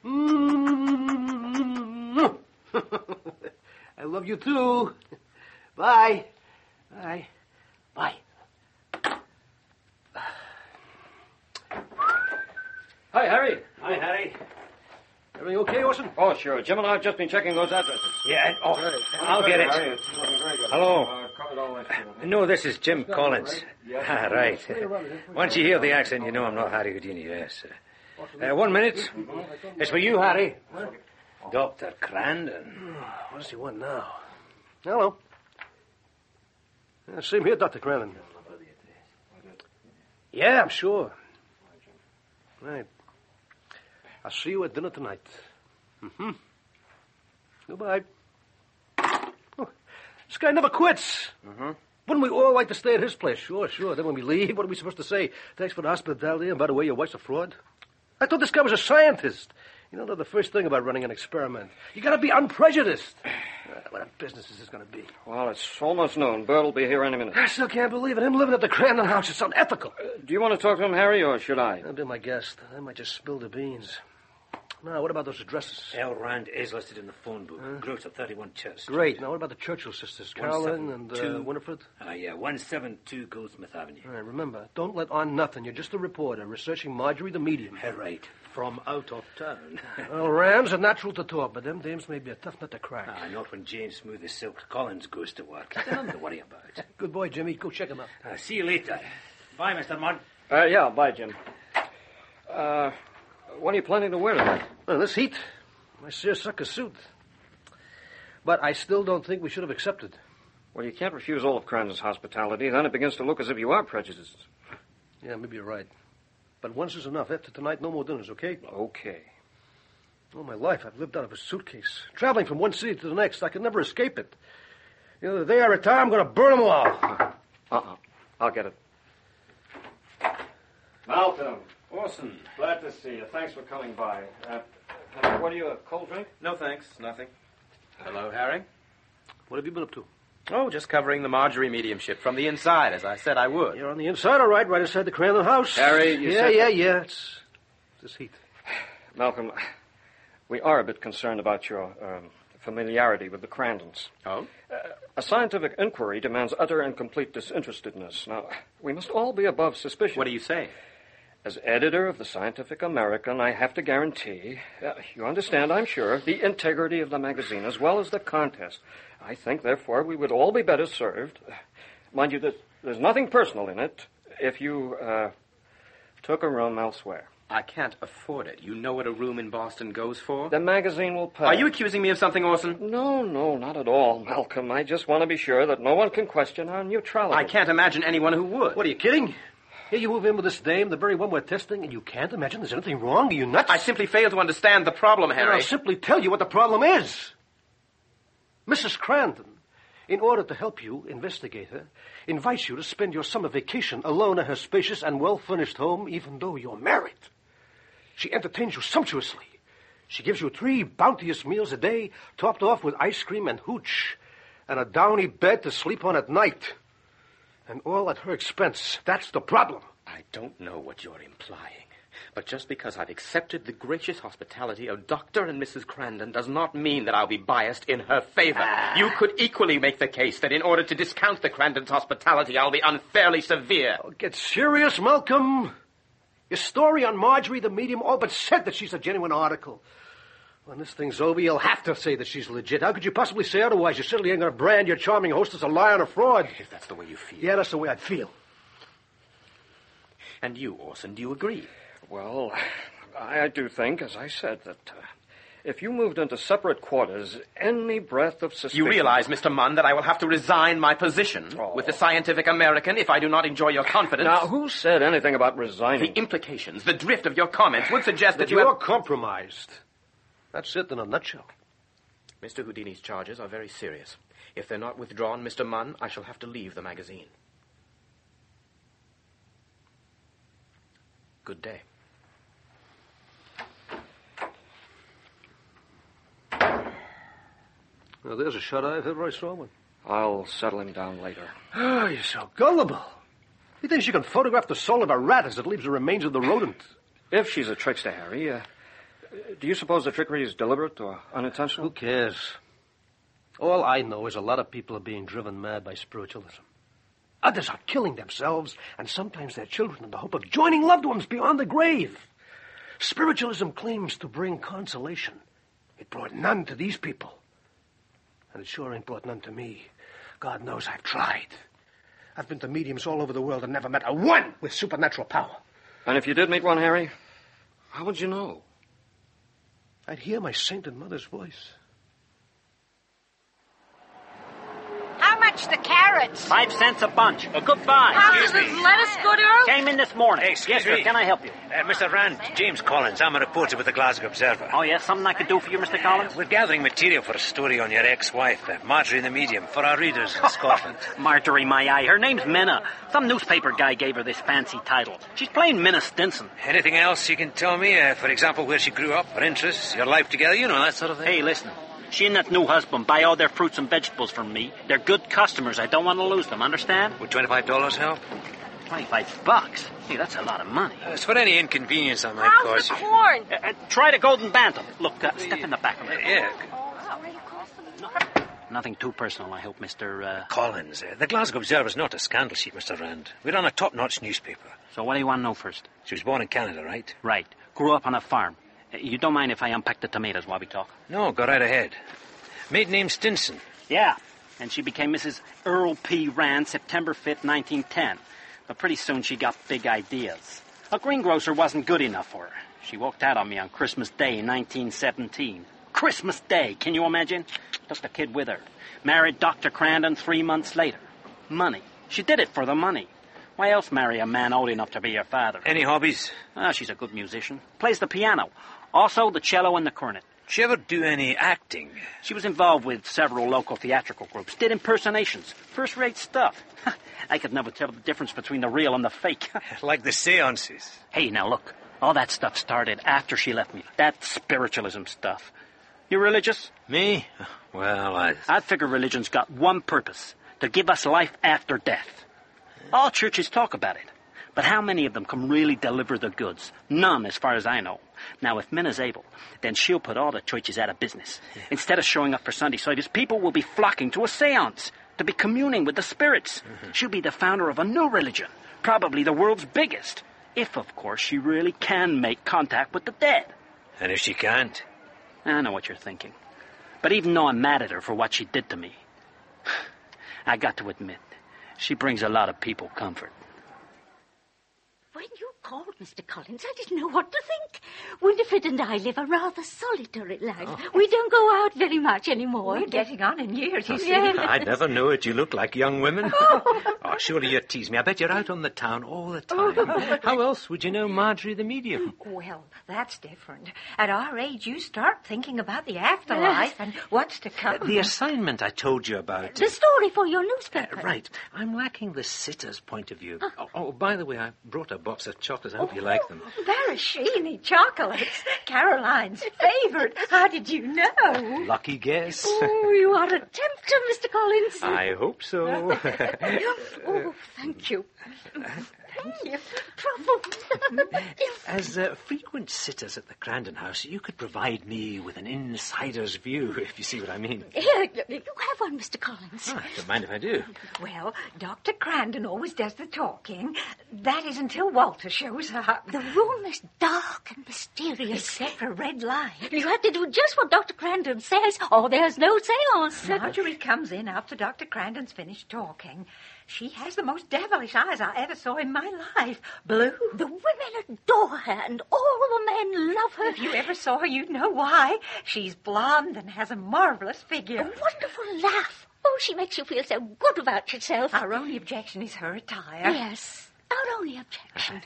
Mm-hmm. I love you too. Bye. Bye. Bye. Hi, Harry. Hi, Harry. Everything okay, Orson? Oh, sure. Jim and I have just been checking those addresses. Yeah, oh, I'll get it. Hello. No, this is Jim Collins. Ah, right. Once you hear the accent, you know I'm not Harry Houdini, yes. Uh, one minute. It's for you, Harry. Doctor Crandon. What does he want now? Hello. Yeah, same here, Doctor Crandon. Yeah, I'm sure. Right. I'll see you at dinner tonight. Mm-hmm. Goodbye. Oh, this guy never quits. Mm-hmm. Wouldn't we all like to stay at his place? Sure, sure. Then when we leave, what are we supposed to say? Thanks for the hospitality, and by the way, your wife's a fraud? I thought this guy was a scientist. You know, the first thing about running an experiment. You gotta be unprejudiced. Uh, what a business is this gonna be? Well, it's almost noon. Bert will be here any minute. I still can't believe it. Him living at the Crandon house is unethical. Uh, do you want to talk to him, Harry, or should I? I'll be my guest. I might just spill the beans. Now, what about those addresses? L. Rand is listed in the phone book. Huh? Gross at thirty-one Church Street. Great. Now, what about the Churchill sisters? Carolyn and uh, Winifred? Uh, yeah, one seventy-two Goldsmith Avenue. All right, remember, don't let on nothing. You're just a reporter researching Marjorie the medium. Uh, right. From out of town. Well, Rand's are natural to talk, but them dames may be a tough nut to crack. Ah, not when James Smooth as Silk Collins goes to work. Nothing to worry about. Good boy, Jimmy. Go check him out. Uh, see you later. Bye, Mister Mudd. Uh, yeah, bye, Jim. Uh... What are you planning to wear tonight? Well, this heat, my seersucker suit. But I still don't think we should have accepted. Well, you can't refuse all of Crandon's hospitality. Then it begins to look as if you are prejudiced. Yeah, maybe you're right. But once is enough. After tonight, no more dinners, okay? Okay. All my life, I've lived out of a suitcase. Traveling from one city to the next, I could never escape it. You know, the day I retire, I'm going to burn them all. Uh-uh. I'll get it. Malcolm. Orson, glad to see you. Thanks for coming by. Uh, what are you, a cold drink? No, thanks. Nothing. Hello, Harry. What have you been up to? Oh, just covering the Marjorie mediumship from the inside, as I said I would. You're on the inside, all right, right inside the Crandon house. Harry, you Yeah, said... yeah, yeah. It's this heat. Malcolm, we are a bit concerned about your um, familiarity with the Crandons. Oh? Uh, a scientific inquiry demands utter and complete disinterestedness. Now, we must all be above suspicion. What do you say? As editor of the Scientific American, I have to guarantee, uh, you understand, I'm sure, the integrity of the magazine as well as the contest. I think, therefore, we would all be better served. Mind you, that there's nothing personal in it if you uh, took a room elsewhere. I can't afford it. You know what a room in Boston goes for? The magazine will pay. Are you accusing me of something, Orson? No, no, not at all, Malcolm. I just want to be sure that no one can question our neutrality. I can't imagine anyone who would. What, are you kidding? Here you move in with this dame, the very one we're testing, and you can't imagine there's anything wrong? Are you nuts? I simply fail to understand the problem, Harry. Well, I'll simply tell you what the problem is. Missus Crandon, in order to help you investigate her, invites you to spend your summer vacation alone in her spacious and well-furnished home, even though you're married. She entertains you sumptuously. She gives you three bounteous meals a day, topped off with ice cream and hooch, and a downy bed to sleep on at night. And all at her expense. That's the problem. I don't know what you're implying. But just because I've accepted the gracious hospitality of Doctor and Missus Crandon does not mean that I'll be biased in her favor. Ah. You could equally make the case that in order to discount the Crandons' hospitality, I'll be unfairly severe. Oh, get serious, Malcolm. Your story on Marjorie the medium all but said that she's a genuine article. When this thing's over, you'll have to say that she's legit. How could you possibly say otherwise? You certainly ain't going to brand your charming host as a liar and a fraud. If that's the way you feel. Yeah, that's the way I'd feel. And you, Orson, do you agree? Well, I do think, as I said, that uh, if you moved into separate quarters, any breath of suspicion... You realize, Mister Munn, that I will have to resign my position oh. with the Scientific American if I do not enjoy your confidence. Now, who said anything about resigning? The implications, the drift of your comments would suggest that, that you you're have... compromised. That's it in a nutshell. Mister Houdini's charges are very serious. If they're not withdrawn, Mister Munn, I shall have to leave the magazine. Good day. Well, there's a shot I've ever I saw one. I'll settle him down later. Oh, you're so gullible. He thinks you can photograph the soul of a rat as it leaves the remains of the rodent. If she's a trickster, Harry, uh, do you suppose the trickery is deliberate or unintentional? Who cares? All I know is a lot of people are being driven mad by spiritualism. Others are killing themselves and sometimes their children in the hope of joining loved ones beyond the grave. Spiritualism claims to bring consolation. It brought none to these people. And it sure ain't brought none to me. God knows I've tried. I've been to mediums all over the world and never met a one with supernatural power. And if you did meet one, Harry, how would you know? I'd hear my sainted mother's voice. How much the carrots? Five cents a bunch. A good buy. How does this lettuce go to? Came in this morning. Hey, excuse yes, sir. me. Can I help you? Uh, Mister Rand, James Collins. I'm a reporter with the Glasgow Observer. Oh, yes? Something I could do for you, Mister Collins? Uh, we're gathering material for a story on your ex-wife, uh, Marjorie the Medium, for our readers in Scotland. Marjorie, my eye. Her name's Minna. Some newspaper guy gave her this fancy title. She's plain Minna Stinson. Anything else you can tell me? Uh, for example, where she grew up, her interests, your life together, you know, that sort of thing. Hey, listen. She and that new husband buy all their fruits and vegetables from me. They're good customers. I don't want to lose them, understand? Would twenty-five dollars help? twenty-five bucks? Hey, that's a lot of money. Uh, it's for any inconvenience I might How's cause the you. corn? Uh, uh, try the golden bantam. Look, uh, step in the back of it. Uh, yeah. Nothing too personal, I hope, Mister Uh... Collins. Uh, the Glasgow Observer's not a scandal sheet, Mister Rand. We're on a top-notch newspaper. So what do you want to know first? She was born in Canada, right? Right. Grew up on a farm. Uh, you don't mind if I unpack the tomatoes while we talk? No, go right ahead. Maiden name Stinson. Yeah, and she became Missus Earl P. Rand September fifth, nineteen ten. But pretty soon she got big ideas. A greengrocer wasn't good enough for her. She walked out on me on Christmas Day, nineteen seventeen. Christmas Day, can you imagine? Took the kid with her. Married Doctor Crandon three months later. Money. She did it for the money. Why else marry a man old enough to be your father? Any hobbies? Ah, she's a good musician. Plays the piano. Also the cello and the cornet. Did she ever do any acting? She was involved with several local theatrical groups. Did impersonations. First-rate stuff. I could never tell the difference between the real and the fake. Like the seances. Hey, now look. All that stuff started after she left me. That spiritualism stuff. You religious? Me? Well, I... I figure religion's got one purpose. To give us life after death. All churches talk about it. But how many of them can really deliver the goods? None, as far as I know. Now, if Minna's able, then she'll put all the churches out of business. Instead of showing up for Sunday service, people will be flocking to a seance, to be communing with the spirits. Mm-hmm. She'll be the founder of a new religion, probably the world's biggest. If, of course, she really can make contact with the dead. And if she can't? I know what you're thinking. But even though I'm mad at her for what she did to me, I got to admit, she brings a lot of people comfort. When you called, Mister Collins, I didn't know what to think. Winifred and I live a rather solitary life. Oh. We don't go out very much anymore. We're getting on in years, you see. Yes. I never knew it. You look like young women. Oh, oh surely you tease me. I bet you're out on the town all the time. Oh. How else would you know Marjorie the Medium? Well, that's different. At our age, you start thinking about the afterlife and what's to come. Uh, the assignment I told you about. The story for your newspaper. Uh, right. I'm lacking the sitter's point of view. Huh? Oh, oh, by the way, I brought a box of chocolates. I hope oh, you like them. Maraschini chocolates. Caroline's favorite. How did you know? Lucky guess. Oh, you are a tempter, Mister Collins. I hope so. Oh, thank you. Thank you. Truffles. As uh, frequent sitters at the Crandon house, you could provide me with an insider's view, if you see what I mean. Here, you have one, Mister Collins. Oh, I don't mind if I do. Well, Doctor Crandon always does the talking. That is until Walter shows up. The room is dark and mysterious. Except for red light. You have to do just what Doctor Crandon says, or there's no seance. Marjorie comes in after Doctor Crandon's finished talking. She has the most devilish eyes I ever saw in my life. Blue. The women adore her, and all the men love her. If you ever saw her, you'd know why. She's blonde and has a marvelous figure. A wonderful laugh. Oh, she makes you feel so good about yourself. Our only objection is her attire. Yes, our only objection.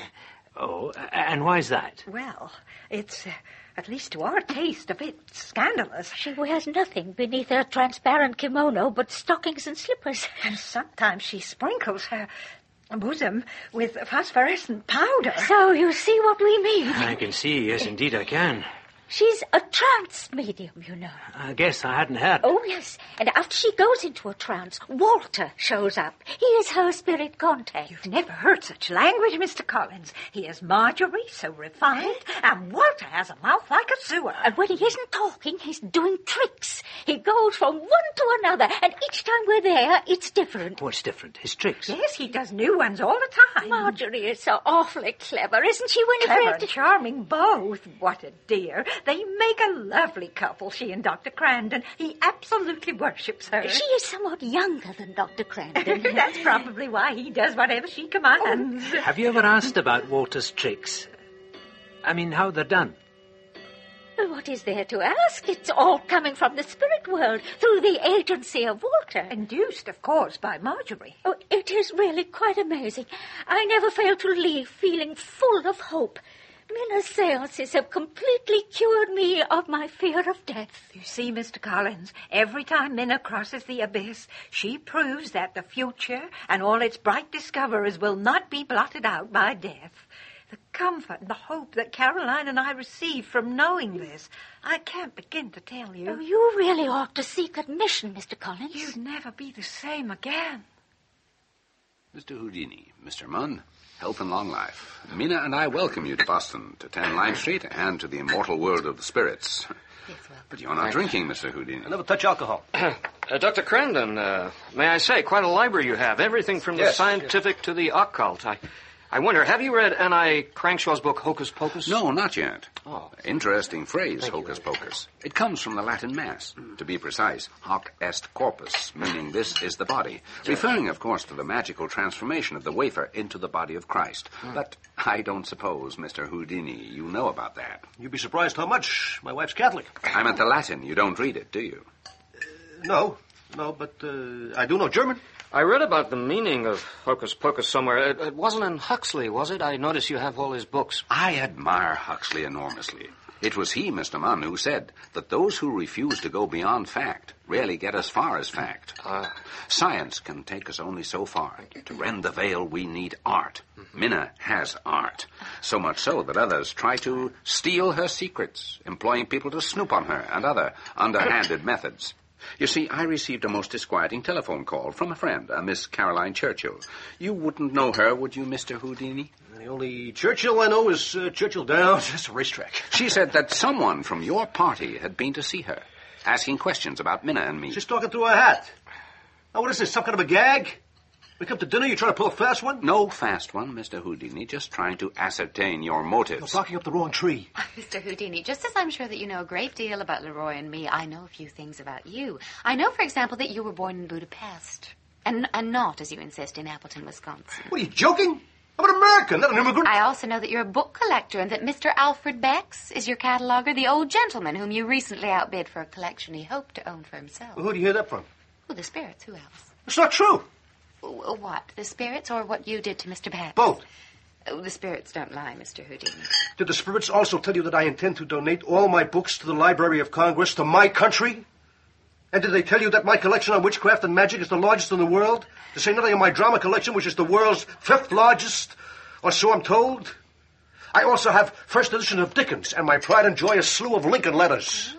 Oh, and why's that? Well, it's, uh, at least to our taste, a bit scandalous. She wears nothing beneath her transparent kimono but stockings and slippers. And sometimes she sprinkles her bosom with phosphorescent powder. So you see what we mean. I can see, yes, indeed I can. She's a trance medium, you know. I guess I hadn't heard. Oh, yes. And after she goes into a trance, Walter shows up. He is her spirit contact. You've never heard such language, Mister Collins. He is Marjorie, so refined, and Walter has a mouth like a sewer. And when he isn't talking, he's doing tricks. He goes from one to another, and each time we're there, it's different. What's different? His tricks? Yes, he does new ones all the time. Marjorie is so awfully clever, isn't she, Winifred? Clever and charming both. What a dear. They make a lovely couple, she and Doctor Crandon. He absolutely worships her. She is somewhat younger than Doctor Crandon. That's probably why he does whatever she commands. Have you ever asked about Walter's tricks? I mean, how they're done? What is there to ask? It's all coming from the spirit world, through the agency of Walter. Induced, of course, by Marjorie. Oh, it is really quite amazing. I never fail to leave feeling full of hope. Minna's seances have completely cured me of my fear of death. You see, Mister Collins, every time Minna crosses the abyss, she proves that the future and all its bright discoveries will not be blotted out by death. The comfort and the hope that Caroline and I receive from knowing this, I can't begin to tell you. Oh, you really ought to seek admission, Mister Collins. You'd never be the same again. Mister Houdini, Mister Munn, health and long life. Mina and I welcome you to Boston, to ten Lime Street, and to the immortal world of the spirits. But you're not drinking, Mister Houdini. I never touch alcohol. uh, Doctor Crandon, uh, may I say, quite a library you have. Everything from the Yes, scientific yes. to the occult. I, I wonder, have you read N I Crankshaw's book, Hocus Pocus? No, not yet. Oh. Interesting phrase, Thank hocus you. pocus. It comes from the Latin Mass. To be precise, hoc est corpus, meaning this is the body. Referring, of course, to the magical transformation of the wafer into the body of Christ. Hmm. But I don't suppose, Mister Houdini, you know about that. You'd be surprised how much. My wife's Catholic. I meant the Latin. You don't read it, do you? No, no, but uh, I do know German. I read about the meaning of Hocus Pocus somewhere. It, it wasn't in Huxley, was it? I notice you have all his books. I admire Huxley enormously. It was he, Mister Munn, who said that those who refuse to go beyond fact rarely get as far as fact. Uh, Science can take us only so far. To rend the veil, we need art. Minna has art. So much so that others try to steal her secrets, employing people to snoop on her and other underhanded methods. You see, I received a most disquieting telephone call from a friend, a Miss Caroline Churchill. You wouldn't know her, would you, Mister Houdini? The only Churchill I know is uh, Churchill Downs. That's a racetrack. She said that someone from your party had been to see her, asking questions about Minna and me. She's talking through her hat. Now, what is this, some kind of a gag? We come to dinner, you trying to pull a fast one? No fast one, Mister Houdini, just trying to ascertain your motives. You're barking up the wrong tree. Mister Houdini, just as I'm sure that you know a great deal about Leroy and me, I know a few things about you. I know, for example, that you were born in Budapest, and, and not, as you insist, in Appleton, Wisconsin. What, are you joking? I'm an American, not an immigrant. I also know that you're a book collector and that Mister Alfred Bex is your cataloger, the old gentleman whom you recently outbid for a collection he hoped to own for himself. Well, who do you hear that from? Oh, the spirits. Who else? It's not true. Oh, what? The spirits or what you did to Mister Bex? Both. Oh, the spirits don't lie, Mister Houdini. Did the spirits also tell you that I intend to donate all my books to the Library of Congress, to my country? And did they tell you that my collection on witchcraft and magic is the largest in the world? To say nothing of my drama collection, which is the world's fifth largest? Or so I'm told. I also have first edition of Dickens, and my pride and joy a slew of Lincoln letters.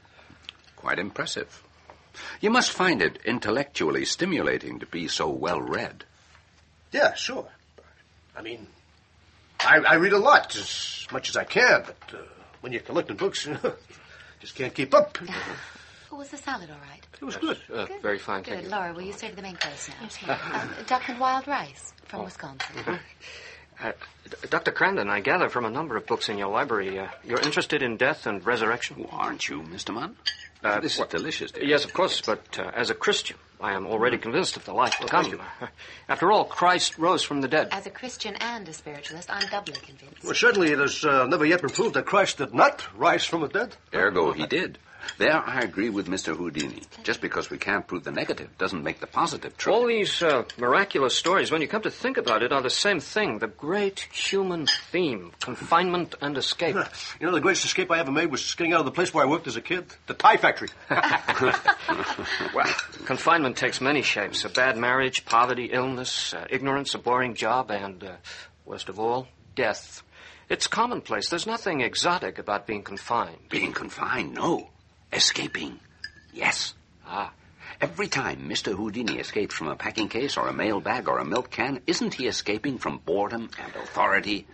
Quite impressive. You must find it intellectually stimulating to be so well read. Yeah, sure. I mean, I, I read a lot, as much as I can, but uh, when you're collecting books, you know, just can't keep up. Oh, was the salad all right? It was good. Uh, very fine, Good. thank you. Laura, will you serve the main course now? Yes, um, duck and wild rice from Oh. Wisconsin. Mhm. Uh, D- Doctor Crandon, I gather from a number of books in your library, uh, you're interested in death and resurrection. Well, aren't you, Mister Munn? Uh, this well, is delicious. Yes, of course, but uh, as a Christian, I am already convinced of the life to come. After all, Christ rose from the dead. As a Christian and a spiritualist, I'm doubly convinced. Well, certainly it has uh, never yet been proved that Christ did not rise from the dead. Ergo, he did. There, I agree with Mister Houdini. Just because we can't prove the negative doesn't make the positive true. All these uh, miraculous stories, when you come to think about it, are the same thing. The great human theme, confinement and escape. You know, the greatest escape I ever made was getting out of the place where I worked as a kid, the tie factory. Well, confinement takes many shapes. A bad marriage, poverty, illness, uh, ignorance, a boring job, and, uh, worst of all, death. It's commonplace. There's nothing exotic about being confined. Being confined? No. Escaping. Yes. Ah. Every time Mister Houdini escapes from a packing case or a mail bag or a milk can, isn't he escaping from boredom and authority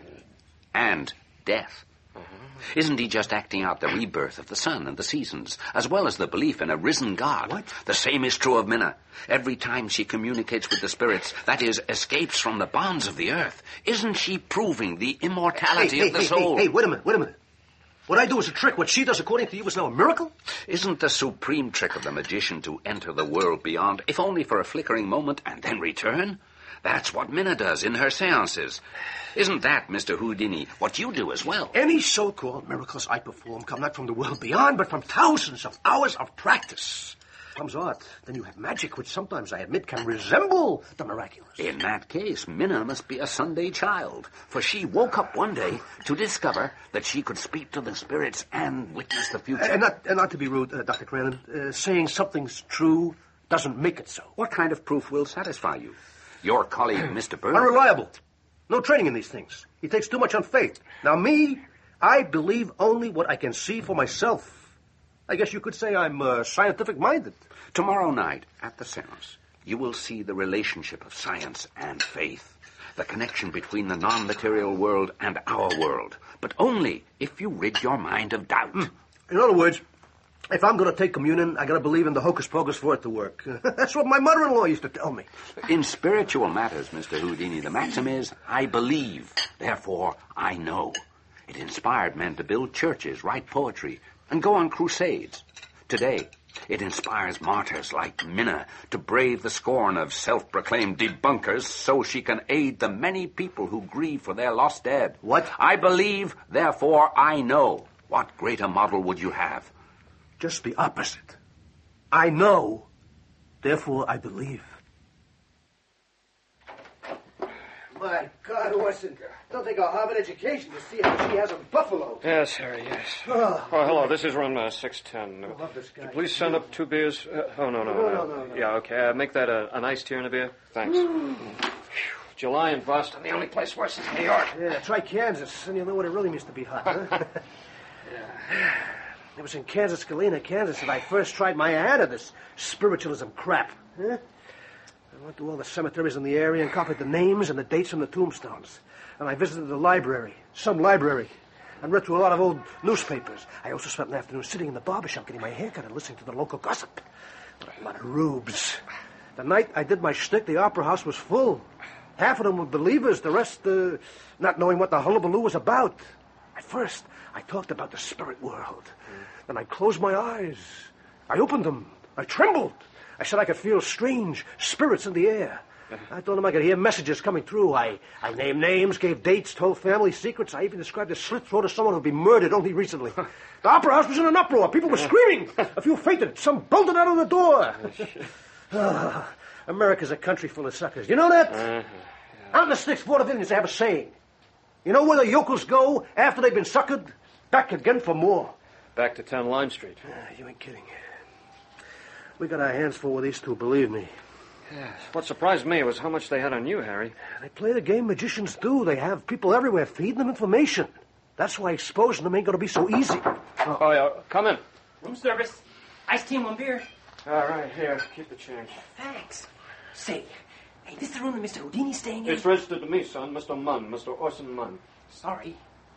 and death? Isn't he just acting out the rebirth of the sun and the seasons, as well as the belief in a risen God? What? The same is true of Minna. Every time she communicates with the spirits, that is, escapes from the bonds of the earth, isn't she proving the immortality hey, of the hey, soul? Hey, hey, wait a minute, wait a minute. What I do is a trick. What she does, according to you, is now a miracle? Isn't the supreme trick of the magician to enter the world beyond, if only for a flickering moment, and then return? That's what Minna does in her seances. Isn't that, Mister Houdini, what you do as well? Any so-called miracles I perform come not from the world beyond, but from thousands of hours of practice. Comes art, then you have magic, which sometimes, I admit, can resemble the miraculous. In that case, Minna must be a Sunday child, for she woke up one day to discover that she could speak to the spirits and witness the future. And not, and not to be rude, uh, Doctor Crandon, uh, saying something's true doesn't make it so. What kind of proof will satisfy you? Your colleague, Mister Bird? Unreliable. No training in these things. He takes too much on faith. Now, me, I believe only what I can see for myself. I guess you could say I'm uh, scientific-minded. Tomorrow night, at the seance, you will see the relationship of science and faith, the connection between the non-material world and our world, but only if you rid your mind of doubt. Hmm. In other words, if I'm going to take communion, I got to believe in the hocus-pocus for it to work. That's what my mother-in-law used to tell me. In spiritual matters, Mister Houdini, the maxim is, I believe, therefore I know. It inspired men to build churches, write poetry, and go on crusades. Today, it inspires martyrs like Minna to brave the scorn of self-proclaimed debunkers so she can aid the many people who grieve for their lost dead. What? I believe, therefore I know. What greater model would you have? Just the opposite. I know, therefore I believe. My God, Orson, don't take a Harvard education to see how she has a buffalo. Yes, Harry, yes. Oh, Oh, hello, this is room uh, six ten. I love this guy. Please send up two beers. Uh, oh, no, no, No, no. no, no, no. Yeah, okay, uh, make that a, an iced tea and a beer. Thanks. Phew. July in Boston, the only place worse is New York. Yeah, try Kansas, and you'll know what it really means to be hot, huh? It was in Kansas, Galena, Kansas, that I first tried my hand at this spiritualism crap. Huh? I went to all the cemeteries in the area and copied the names and the dates from the tombstones. And I visited the library, some library, and read through a lot of old newspapers. I also spent an afternoon sitting in the barber shop getting my hair cut and listening to the local gossip. A lot of rubes. The night I did my shtick, the opera house was full. Half of them were believers, the rest uh, not knowing what the hullabaloo was about. At first, I talked about the spirit world. Then I closed my eyes. I opened them. I trembled. I said I could feel strange spirits in the air. I told them I could hear messages coming through. I, I named names, gave dates, told family secrets. I even described a slit throat of someone who'd been murdered only recently. The opera house was in an uproar. People were screaming. A few fainted. Some bolted out of the door. Ah, America's a country full of suckers. You know that? Uh-huh. Out in the sticks, vaudevillians, they have a saying. You know where the yokels go after they've been suckered? Back again for more. Back to ten Lime Street. Ah, you ain't kidding. We got our hands full with these two, believe me. Yes. What surprised me was how much they had on you, Harry. They play the game magicians do. They have people everywhere feeding them information. That's why exposing them ain't going to be so easy. Oh, oh yeah. Come in. Room service. Iced tea and one beer. All right, here. Keep the change. Thanks. Say, Hey, this is the room that Mister Houdini's staying in? It's registered to me, son. Mister Munn. Mister Orson Munn. Sorry.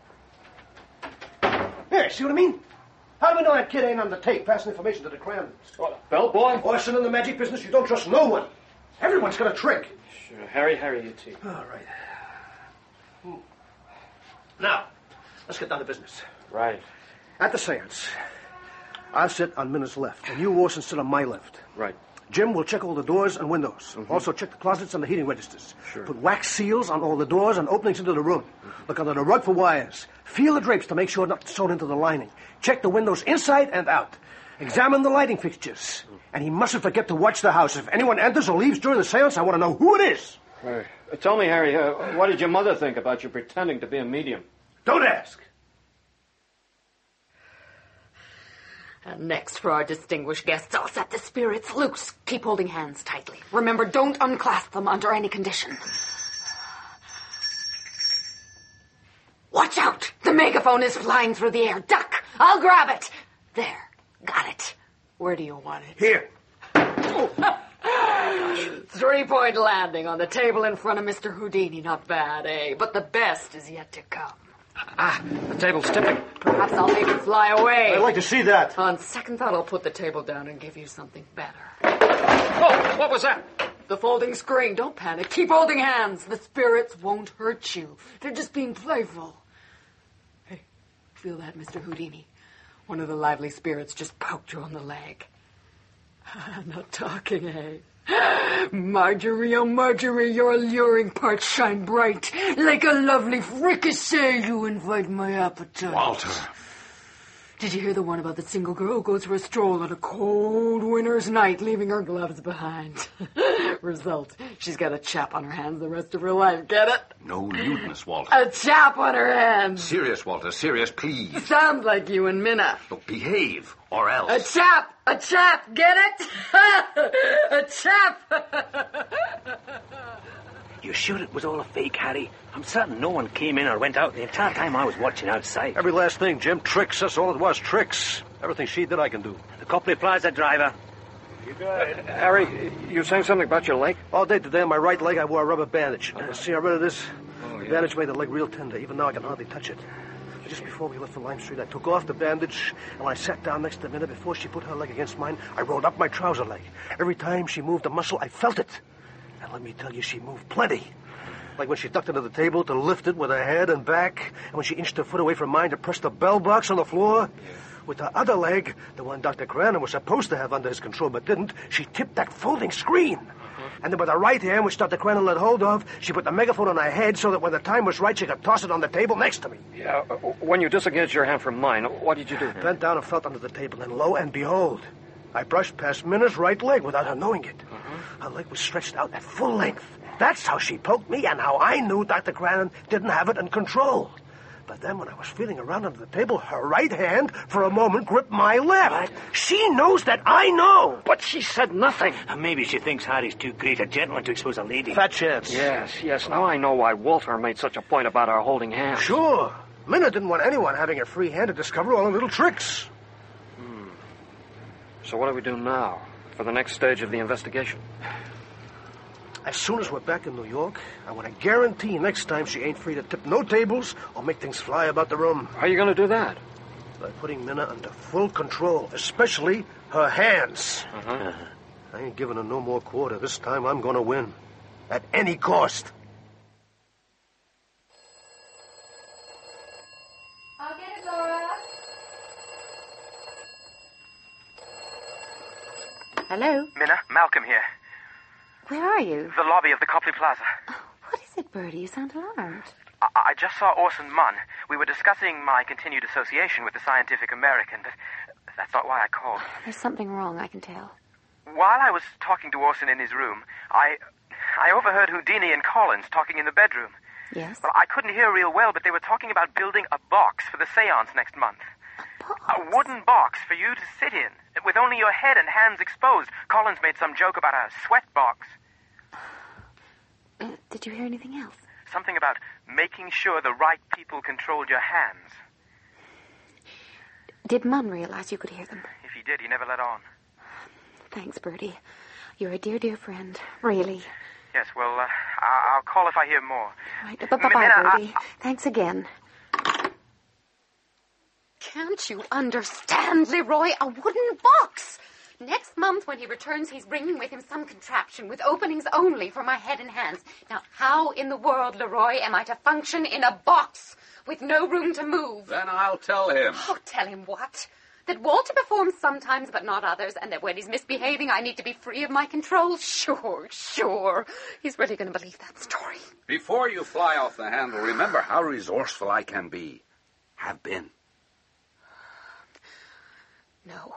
Here, see what I mean? How do we know that kid ain't on the tape passing information to the Crandons? What, bellboy? Orson in the magic business, you don't trust no one. Everyone's got a trick. Sure. Harry, Harry, you tea. All right. Hmm. Now, let's get down to business. Right. At the seance, I'll sit on Minna's left, and you, Orson, sit on my left. Right. Jim will check all the doors and windows. Mm-hmm. Also check the closets and the heating registers. Sure. Put wax seals on all the doors and openings into the room. Mm-hmm. Look under the rug for wires. Feel the drapes to make sure nothing's sewn into the lining. Check the windows inside and out. Examine the lighting fixtures. Mm-hmm. And he mustn't forget to watch the house. If anyone enters or leaves during the seance, I want to know who it is. Right. Uh, tell me, Harry, uh, what did your mother think about you pretending to be a medium? Don't ask. And next, for our distinguished guests, I'll set the spirits loose. Keep holding hands tightly. Remember, don't unclasp them under any condition. Watch out! The megaphone is flying through the air. Duck! I'll grab it. There. Got it. Where do you want it? Here. Three-point landing on the table in front of Mister Houdini. Not bad, eh? But the best is yet to come. Ah, the table's tipping. Perhaps I'll make it fly away. I'd like to see that. On second thought, I'll put the table down and give you something better. Oh, what was that? The folding screen. Don't panic. Keep holding hands. The spirits won't hurt you. They're just being playful. Hey, feel that, Mister Houdini? One of the lively spirits just poked you on the leg. Not talking, eh? Marjorie, oh Marjorie, your alluring parts shine bright. Like a lovely fricassee, you invite my appetite. Walter. Did you hear the one about the single girl who goes for a stroll on a cold winter's night, leaving her gloves behind? Result, she's got a chap on her hands the rest of her life. Get it? No lewdness, Walter. A chap on her hands. Serious, Walter. Serious, please. Sounds like you and Minna. Look, behave, or else. A chap! A chap! Get it? A chap! You sure it was all a fake, Harry? I'm certain no one came in or went out the entire time I was watching outside. Every last thing, Jim. Tricks, that's all it was, tricks. Everything she did, I can do. The Copley Plaza driver. You got it. Uh, Harry, you saying something about your leg? All day today on my right leg, I wore a rubber bandage. Uh, See how rid of this? Oh, yeah. The bandage made the leg real tender. Even now, I can hardly touch it. Just before we left for Lime Street, I took off the bandage, and when I sat down next to Minna, before she put her leg against mine, I rolled up my trouser leg. Every time she moved a muscle, I felt it. And let me tell you, she moved plenty. Like when she ducked under the table to lift it with her head and back, and when she inched her foot away from mine to press the bell box on the floor. Yeah. With her other leg, the one Doctor Crandon was supposed to have under his control but didn't, she tipped that folding screen. Uh-huh. And then with her right hand, which Doctor Crandon let hold of, she put the megaphone on her head so that when the time was right, she could toss it on the table next to me. Yeah, uh, when you disengaged your hand from mine, what did you do? I bent down and felt under the table, and lo and behold, I brushed past Minna's right leg without her knowing it. Uh-huh. Her leg was stretched out at full length. That's how she poked me and how I knew Doctor Crandon didn't have it in control. But then when I was feeling around under the table, her right hand, for a moment, gripped my left. What? She knows that I know. But she said nothing. Maybe she thinks Harry's too great a gentleman to expose a lady. Fat chance. Yes, yes. Now I know why Walter made such a point about our holding hands. Sure. Minna didn't want anyone having a free hand to discover all her little tricks. Hmm. So what do we do now for the next stage of the investigation? As soon as we're back in New York, I want to guarantee next time she ain't free to tip no tables or make things fly about the room. How are you going to do that? By putting Minna under full control, especially her hands. Uh-huh. I ain't giving her no more quarter. This time I'm going to win. At any cost. I'll get it, Laura. Hello? Minna, Malcolm here. Where are you? The lobby of the Copley Plaza. Oh, what is it, Bertie? You sound alarmed. I, I just saw Orson Munn. We were discussing my continued association with the Scientific American, but that's not why I called. There's something wrong, I can tell. While I was talking to Orson in his room, I I overheard Houdini and Collins talking in the bedroom. Yes? Well, I couldn't hear real well, but they were talking about building a box for the seance next month. A box? A wooden box for you to sit in, with only your head and hands exposed. Collins made some joke about a sweat box. Uh, did you hear anything else? Something about making sure the right people controlled your hands. Did Munn realize you could hear them? If he did, he never let on. Thanks, Bertie. You're a dear, dear friend. Really. Yes, well, uh, I- I'll call if I hear more. Right. Bye-bye, Minna, Bertie. Thanks again. Can't you understand, Leroy? A wooden box! Next month, when he returns, he's bringing with him some contraption with openings only for my head and hands. Now, how in the world, Leroy, am I to function in a box with no room to move? Then I'll tell him. Oh, tell him what? That Walter performs sometimes but not others, and that when he's misbehaving, I need to be free of my control? Sure, sure. He's really going to believe that story. Before you fly off the handle, remember how resourceful I can be. Have been. No.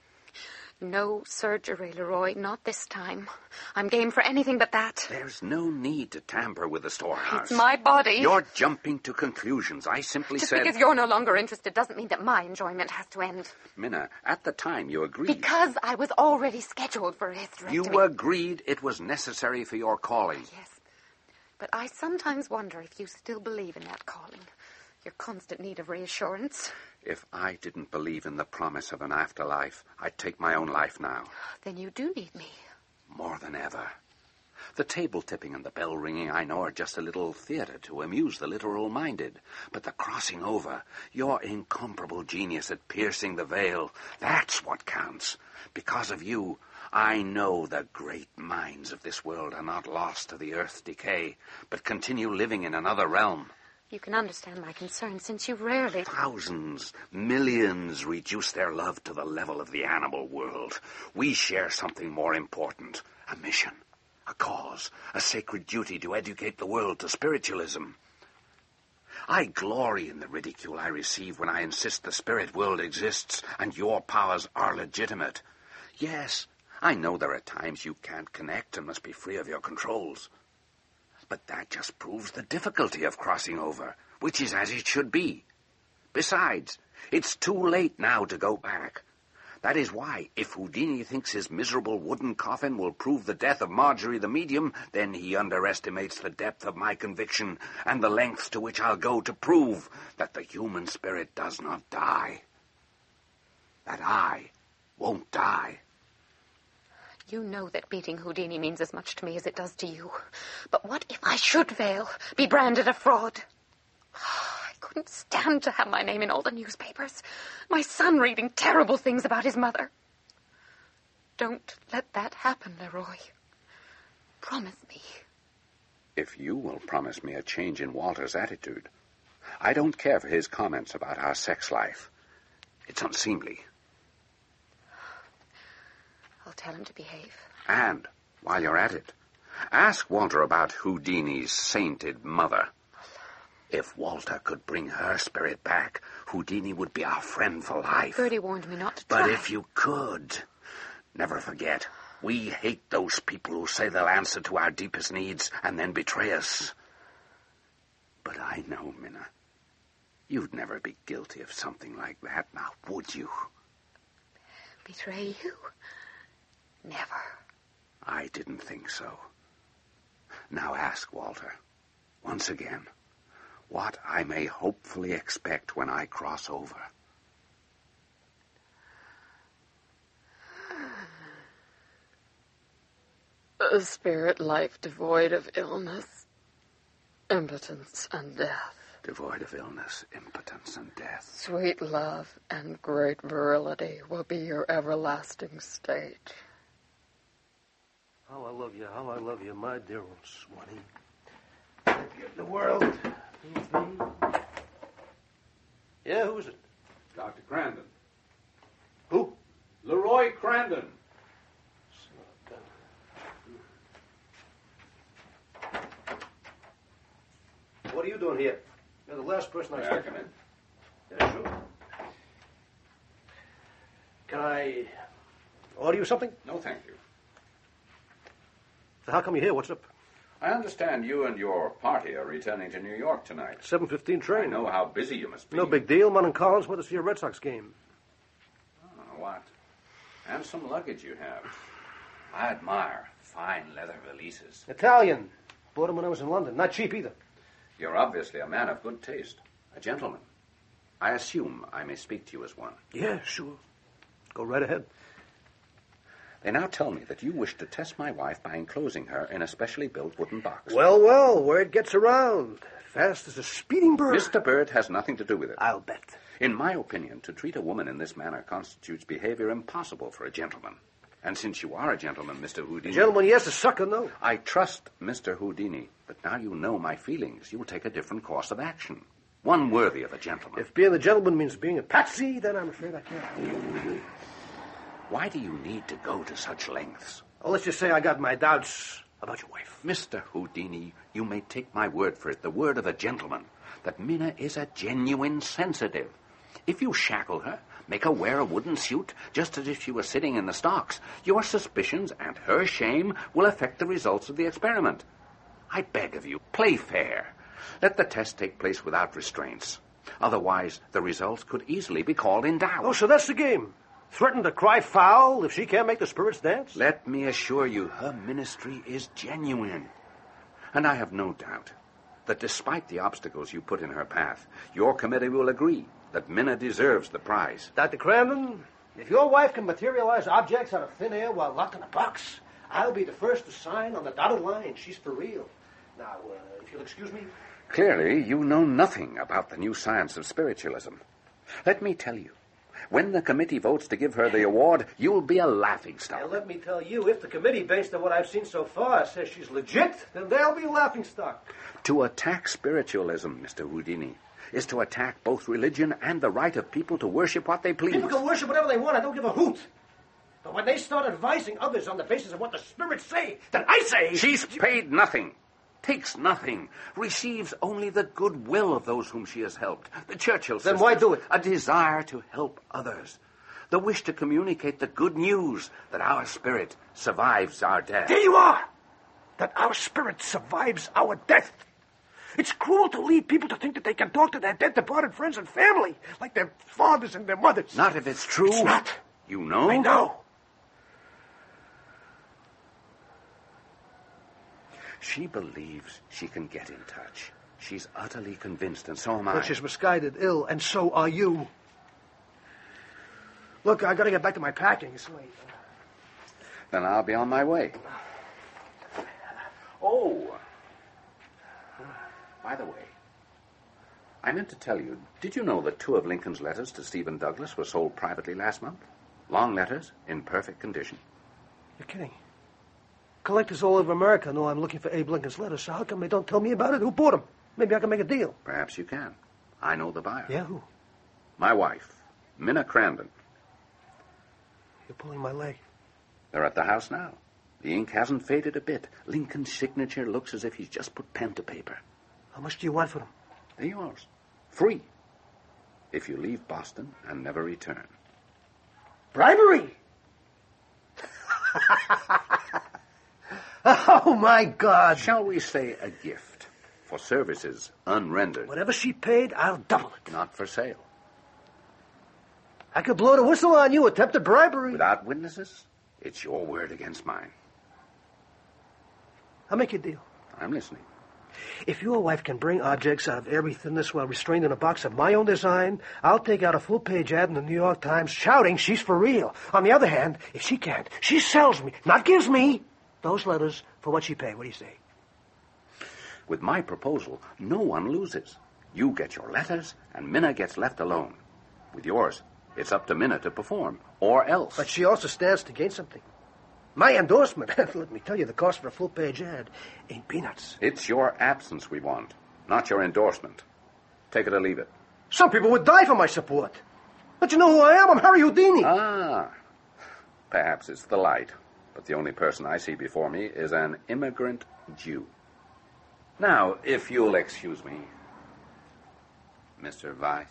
No surgery, Leroy. Not this time. I'm game for anything but that. There's no need to tamper with the storehouse. It's my body. You're jumping to conclusions. I simply Just said... because you're no longer interested doesn't mean that my enjoyment has to end. Minna, at the time you agreed... Because I was already scheduled for a hysterectomy. You agreed it was necessary for your calling. Yes. But I sometimes wonder if you still believe in that calling. Your constant need of reassurance. If I didn't believe in the promise of an afterlife, I'd take my own life now. Then you do need me. More than ever. The table tipping and the bell ringing, I know, are just a little theater to amuse the literal-minded. But the crossing over, your incomparable genius at piercing the veil, that's what counts. Because of you, I know the great minds of this world are not lost to the earth's decay, but continue living in another realm. You can understand my concern, since you rarely... Thousands, millions reduce their love to the level of the animal world. We share something more important. A mission, a cause, a sacred duty to educate the world to spiritualism. I glory in the ridicule I receive when I insist the spirit world exists and your powers are legitimate. Yes, I know there are times you can't connect and must be free of your controls. But that just proves the difficulty of crossing over, which is as it should be. Besides, it's too late now to go back. That is why, if Houdini thinks his miserable wooden coffin will prove the death of Marjorie the medium, then he underestimates the depth of my conviction and the lengths to which I'll go to prove that the human spirit does not die. That I won't die. You know that beating Houdini means as much to me as it does to you. But what if I should fail, be branded a fraud? I couldn't stand to have my name in all the newspapers. My son reading terrible things about his mother. Don't let that happen, Leroy. Promise me. If you will promise me a change in Walter's attitude. I don't care for his comments about our sex life. It's unseemly. I'll tell him to behave. And, while you're at it, ask Walter about Houdini's sainted mother. If Walter could bring her spirit back, Houdini would be our friend for life. Bertie warned me not to try. But if you could, never forget, we hate those people who say they'll answer to our deepest needs and then betray us. But I know, Minna, you'd never be guilty of something like that, now would you? Betray you? Never. I didn't think so. Now ask Walter, once again, what I may hopefully expect when I cross over. A spirit life devoid of illness, impotence, and death. Devoid of illness, impotence, and death. Sweet love and great virility will be your everlasting state. How I love you, how I love you, my dear old Swanee. Get the world. Yeah, who's it? Doctor Crandon. Who? Leroy Crandon. What are you doing here? You're the last person I May I expected. come in? Yeah, sure. Can I order you something? No, thank you. So how come you're here? What's up? I understand you and your party are returning to New York tonight. seven fifteen train. I know how busy you must be. No big deal. Mon and Collins went to see a Red Sox game. Oh, what? And some luggage you have. I admire fine leather valises. Italian. Bought them when I was in London. Not cheap either. You're obviously a man of good taste. A gentleman. I assume I may speak to you as one. Yeah, sure. Go right ahead. They now tell me that you wish to test my wife by enclosing her in a specially built wooden box. Well, well, word gets around. Fast as a speeding bird. Mister Bird has nothing to do with it. I'll bet. In my opinion, to treat a woman in this manner constitutes behavior impossible for a gentleman. And since you are a gentleman, Mister Houdini... A gentleman, yes, a sucker, no. I trust Mister Houdini, but now you know my feelings. You will take a different course of action. One worthy of a gentleman. If being a gentleman means being a patsy, then I'm afraid I can't. Why do you need to go to such lengths? Well, let's just say I got my doubts about your wife. Mister Houdini, you may take my word for it, the word of a gentleman, that Minna is a genuine sensitive. If you shackle her, make her wear a wooden suit, just as if she were sitting in the stocks, your suspicions and her shame will affect the results of the experiment. I beg of you, play fair. Let the test take place without restraints. Otherwise, the results could easily be called in doubt. Oh, so that's the game. Threaten to cry foul if she can't make the spirits dance? Let me assure you, her ministry is genuine. And I have no doubt that despite the obstacles you put in her path, your committee will agree that Minna deserves the prize. Doctor Crandon, if your wife can materialize objects out of thin air while locked in a box, I'll be the first to sign on the dotted line. She's for real. Now, uh, if you'll excuse me... Clearly, you know nothing about the new science of spiritualism. Let me tell you, when the committee votes to give her the award, you'll be a laughingstock. Now, let me tell you, if the committee, based on what I've seen so far, says she's legit, then they'll be a laughingstock. To attack spiritualism, Mister Houdini, is to attack both religion and the right of people to worship what they please. People can worship whatever they want. I don't give a hoot. But when they start advising others on the basis of what the spirits say, then I say... She's paid nothing, takes nothing, receives only the goodwill of those whom she has helped. The Churchill sisters. Then why do it? A desire to help others. The wish to communicate the good news that our spirit survives our death. There you are! That our spirit survives our death. It's cruel to lead people to think that they can talk to their dead, departed friends and family, like their fathers and their mothers. Not if it's true. It's not. You know? I know. She believes she can get in touch. She's utterly convinced, and so am I. But she's misguided, ill, and so are you. Look, I gotta get back to my packing. It's late. Then I'll be on my way. Oh. By the way, I meant to tell you, did you know that two of Lincoln's letters to Stephen Douglas were sold privately last month? Long letters, in perfect condition. You're kidding. Collectors all over America know I'm looking for Abe Lincoln's letters, so how come they don't tell me about it? Who bought them? Maybe I can make a deal. Perhaps you can. I know the buyer. Yeah, who? My wife, Minna Crandon. You're pulling my leg. They're at the house now. The ink hasn't faded a bit. Lincoln's signature looks as if he's just put pen to paper. How much do you want for them? They're yours. Free. If you leave Boston and never return. Bribery! Oh, my God. Shall we say a gift for services unrendered? Whatever she paid, I'll double it. Not for sale. I could blow the whistle on you, attempted bribery. Without witnesses, it's your word against mine. I'll make you a deal. I'm listening. If your wife can bring objects out of airy thinness while restrained in a box of my own design, I'll take out a full-page ad in the New York Times shouting she's for real. On the other hand, if she can't, she sells me, not gives me, those letters for what she paid. What do you say? With my proposal, no one loses. You get your letters, and Minna gets left alone. With yours, it's up to Minna to perform, or else. But she also stands to gain something. My endorsement, let me tell you, the cost for a full-page ad ain't peanuts. It's your absence we want, not your endorsement. Take it or leave it. Some people would die for my support. But you know who I am? I'm Harry Houdini. Ah, perhaps it's the light, but the only person I see before me is an immigrant Jew. Now, if you'll excuse me, Mister Weiss.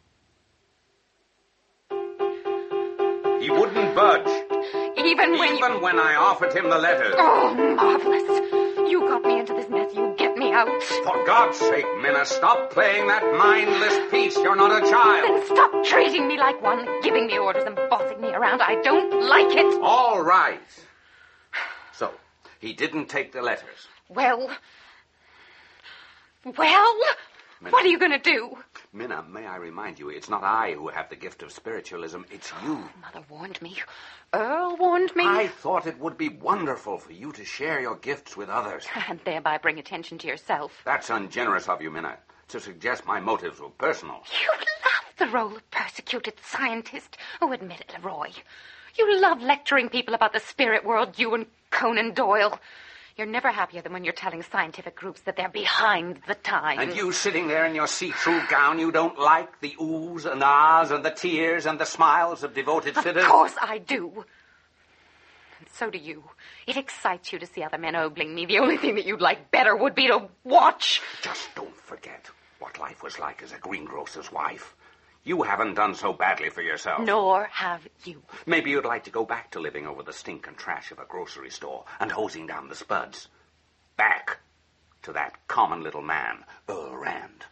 He wouldn't budge. Even when Even you... when I offered him the letters. Oh, marvelous. You got me into this mess. You get me out. For God's sake, Minna, stop playing that mindless piece. You're not a child. Then stop treating me like one, giving me orders and bossing me around. I don't like it. All right. So, he didn't take the letters. Well... Well... Minna. What are you going to do? Minna, may I remind you, it's not I who have the gift of spiritualism, it's you. Mother warned me. Earl warned me. I thought it would be wonderful for you to share your gifts with others. And thereby bring attention to yourself. That's ungenerous of you, Minna, to suggest my motives were personal. You love the role of persecuted scientist. Oh, admit it, Leroy. You love lecturing people about the spirit world, you and Conan Doyle. You're never happier than when you're telling scientific groups that they're behind the times. And you sitting there in your see-through gown, you don't like the oohs and ahs and the tears and the smiles of devoted sitters? Of course I do. And so do you. It excites you to see other men ogling me. The only thing that you'd like better would be to watch. Just don't forget what life was like as a greengrocer's wife. You haven't done so badly for yourself. Nor have you. Maybe you'd like to go back to living over the stink and trash of a grocery store and hosing down the spuds. Back to that common little man, Earl Rand.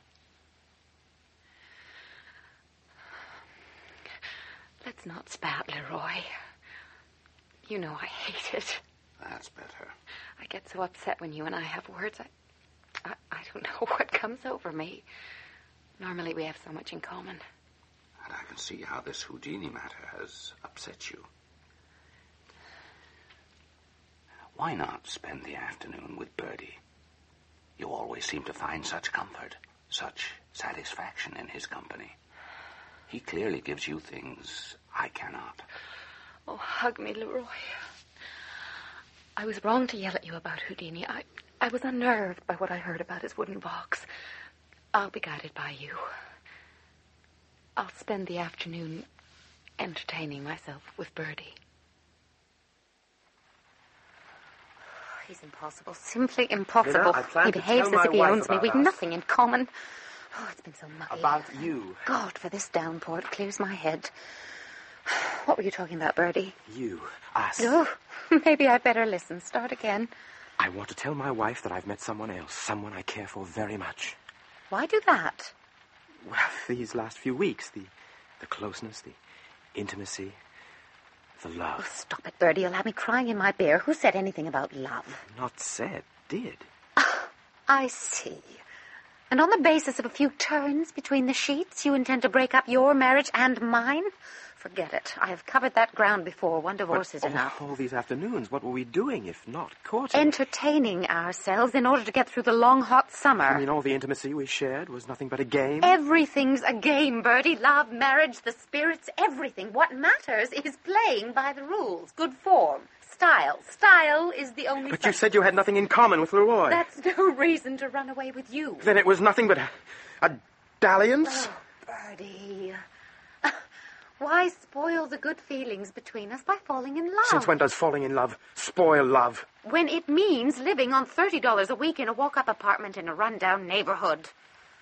Let's not spat, Leroy. You know I hate it. That's better. I get so upset when you and I have words. I, I, I don't know what comes over me. Normally we have so much in common. And I can see how this Houdini matter has upset you. Why not spend the afternoon with Birdie? You always seem to find such comfort, such satisfaction in his company. He clearly gives you things I cannot. Oh, hug me, Leroy. I was wrong to yell at you about Houdini. I, I was unnerved by what I heard about his wooden box. I'll be guided by you. I'll spend the afternoon entertaining myself with Birdie. He's impossible. Simply impossible. Minna, I plan he to behaves tell as if my he wife owns me. about We've us. nothing in common. Oh, it's been so mucky. About you. God, for this downpour, it clears my head. What were you talking about, Birdie? You. Us. Oh, maybe I better listen. Start again. I want to tell my wife that I've met someone else, someone I care for very much. Why do that? Well, these last few weeks, the the closeness, the intimacy, the love. Oh, stop it, Birdie. You'll have me crying in my beer. Who said anything about love? Not said, did. I see. And on the basis of a few turns between the sheets, you intend to break up your marriage and mine? Forget it. I have covered that ground before. One divorce is But enough. all these afternoons, what were we doing if not courting? Entertaining ourselves in order to get through the long, hot summer. You mean all the intimacy we shared was nothing but a game? Everything's a game, Birdie. Love, marriage, the spirits, everything. What matters is playing by the rules. Good form. Style. Style is the only... But you said you had nothing in common with Leroy. That's no reason to run away with you. Then it was nothing but a, a dalliance? Oh, Birdie. Why spoil the good feelings between us by falling in love? Since when does falling in love spoil love? When it means living on thirty dollars a week in a walk-up apartment in a run-down neighborhood.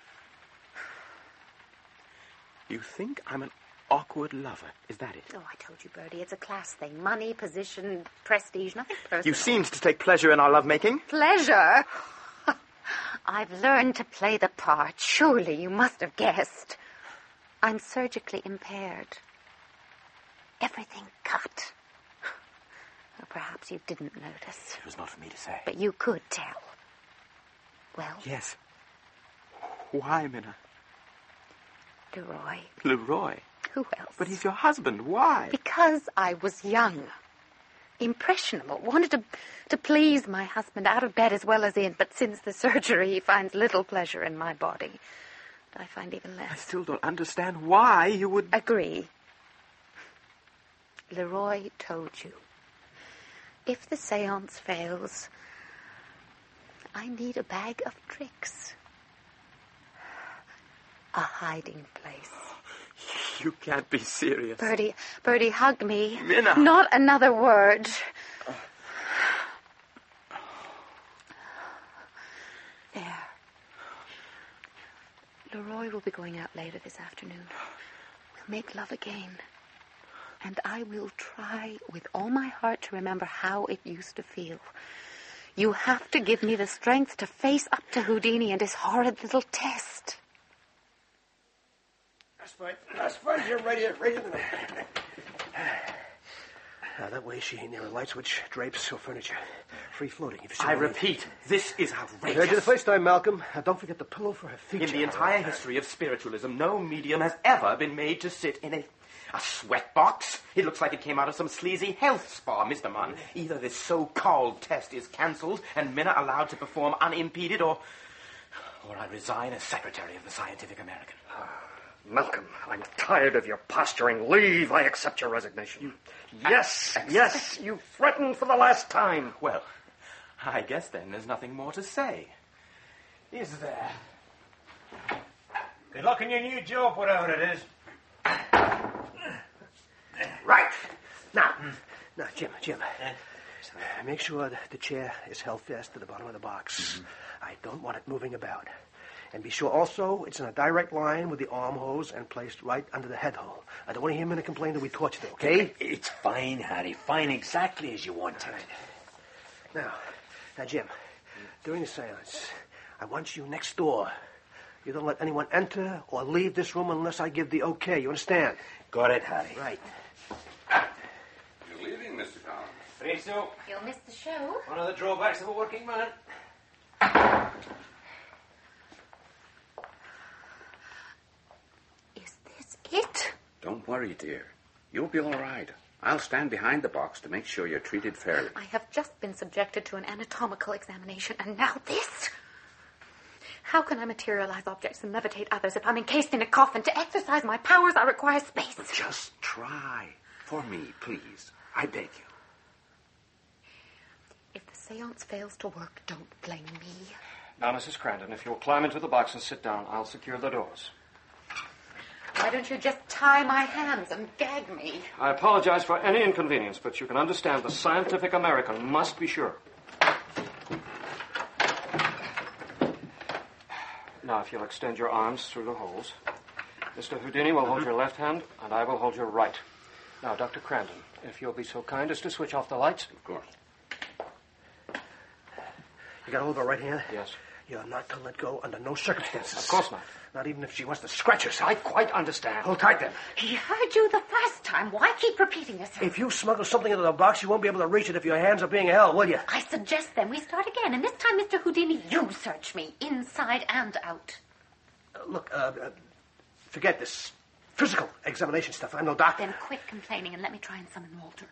You think I'm an awkward lover, is that it? Oh, I told you, Birdie, it's a class thing. Money, position, prestige, nothing personal. You seemed to take pleasure in our lovemaking. Pleasure? I've learned to play the part. Surely you must have guessed. I'm surgically impaired. Everything cut. Or perhaps you didn't notice. It was not for me to say. But you could tell. Well? Yes. Why, Minna? Leroy. Leroy? Who else? But he's your husband. Why? Because I was young. Impressionable. Wanted to, to please my husband out of bed as well as in. But since the surgery, he finds little pleasure in my body. I find even less. I still don't understand why you would... Agree. Leroy told you. If the seance fails, I need a bag of tricks. A hiding place. You can't be serious. Birdie, Birdie, hug me. Minna. Not another word. There. Leroy will be going out later this afternoon. We'll make love again. And I will try with all my heart to remember how it used to feel. You have to give me the strength to face up to Houdini and his horrid little test. That's fine. That's fine. You're ready. Ready to Uh, that way she ain't near a light switch, drapes, or furniture. Free floating. If you see I what mean. repeat, this is I outrageous. heard you the first time, Malcolm. Uh, don't forget the pillow for her feet. In the entire history of spiritualism, no medium has ever been made to sit in a, a sweat box. It looks like it came out of some sleazy health spa, Mister Munn. Either this so-called test is cancelled and Minna allowed to perform unimpeded, or, or I resign as secretary of the Scientific American. Malcolm, I'm tired of your posturing. Leave. I accept your resignation. You, yes, Accept. yes, you threatened for the last time. Well, I guess then there's nothing more to say. Is there? Good luck in your new job, whatever it is. Right. Now, now, Jim, Jim. Uh, make sure that the chair is held fast to the bottom of the box. Mm-hmm. I don't want it moving about. And be sure also it's in a direct line with the arm hose and placed right under the head hole. I don't want to hear Minna complain that we tortured her, okay? It's fine, Harry. Fine exactly as you want it. Now, now, Jim, during the seance, I want you next door. You don't let anyone enter or leave this room unless I give the okay. You understand? Got it, Harry. Right. You're leaving, Mister Collins. Afraid so. You'll miss the show. One of the drawbacks of a working man. It? Don't worry, dear. You'll be all right. I'll stand behind the box to make sure you're treated fairly. I have just been subjected to an anatomical examination, and now this? How can I materialize objects and levitate others if I'm encased in a coffin? To exercise my powers, I require space. But just try. For me, please. I beg you. If the seance fails to work, don't blame me. Now, Missus Crandon, if you'll climb into the box and sit down, I'll secure the doors. Why don't you just tie my hands and gag me? I apologize for any inconvenience, but you can understand the Scientific American must be sure. Now, if you'll extend your arms through the holes. Mister Houdini will hold your left hand, and I will hold your right. Now, Doctor Crandon, if you'll be so kind as to switch off the lights. Of course. You got hold of her right hand? Yes. You're not to let go under no circumstances. Of course not. Not even if she wants to scratch herself. I quite understand. Hold tight then. He heard you the first time. Why keep repeating yourself? If you smuggle something into the box, you won't be able to reach it if your hands are being held, will you? I suggest then we start again, and this time, Mister Houdini, you search me, inside and out. Uh, look, uh, uh, forget this physical examination stuff. I'm no doctor. Then quit complaining and let me try and summon Walter.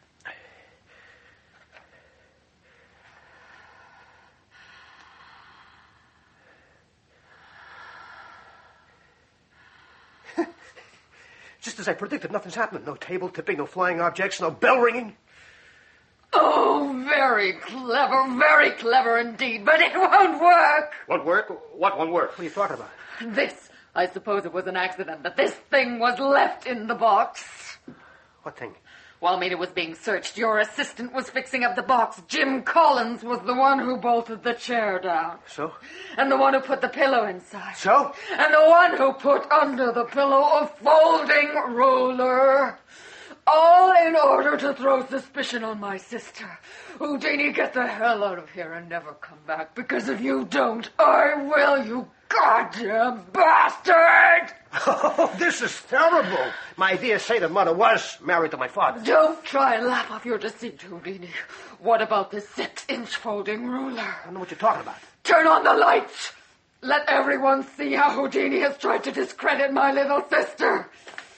Just as I predicted, nothing's happening. No table tipping, no flying objects, no bell ringing. Oh, very clever, very clever indeed, but it won't work. Won't work? What won't work? What are you talking about? This, I suppose it was an accident, but this thing was left in the box. What thing? While Mina was being searched, your assistant was fixing up the box. Jim Collins was the one who bolted the chair down. So? And the one who put the pillow inside. So? And the one who put under the pillow a folding ruler. All in order to throw suspicion on my sister. Houdini, get the hell out of here and never come back, because if you don't, I will, you goddamn bastard! Oh, this is terrible. My dear sainted mother was married to my father. Don't try and laugh off your deceit, Houdini. What about this six-inch folding ruler? I don't know what you're talking about. Turn on the lights! Let everyone see how Houdini has tried to discredit my little sister.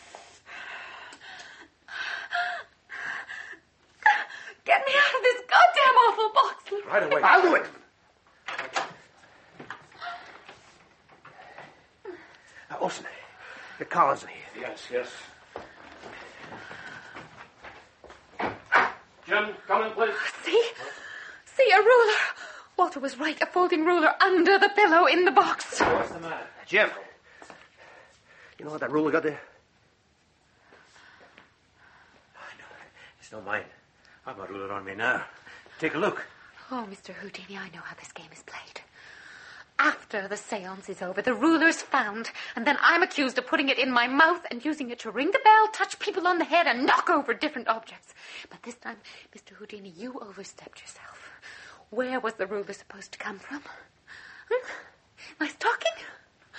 Get me out of this goddamn awful box. Right away. I'll do it. Now, Olsen, get Collins in here. Yes, yes. Jim, come in, please. See? See, a ruler. Walter was right. A folding ruler under the pillow in the box. What's the matter? Jim, you know what that ruler got there? I know. It's not mine. I've got a ruler on me now. Take a look. Oh, Mister Houdini, I know how this game is played. After the seance is over, the ruler's found, and then I'm accused of putting it in my mouth and using it to ring the bell, touch people on the head, and knock over different objects. But this time, Mister Houdini, you overstepped yourself. Where was the ruler supposed to come from? Hmm? My stocking?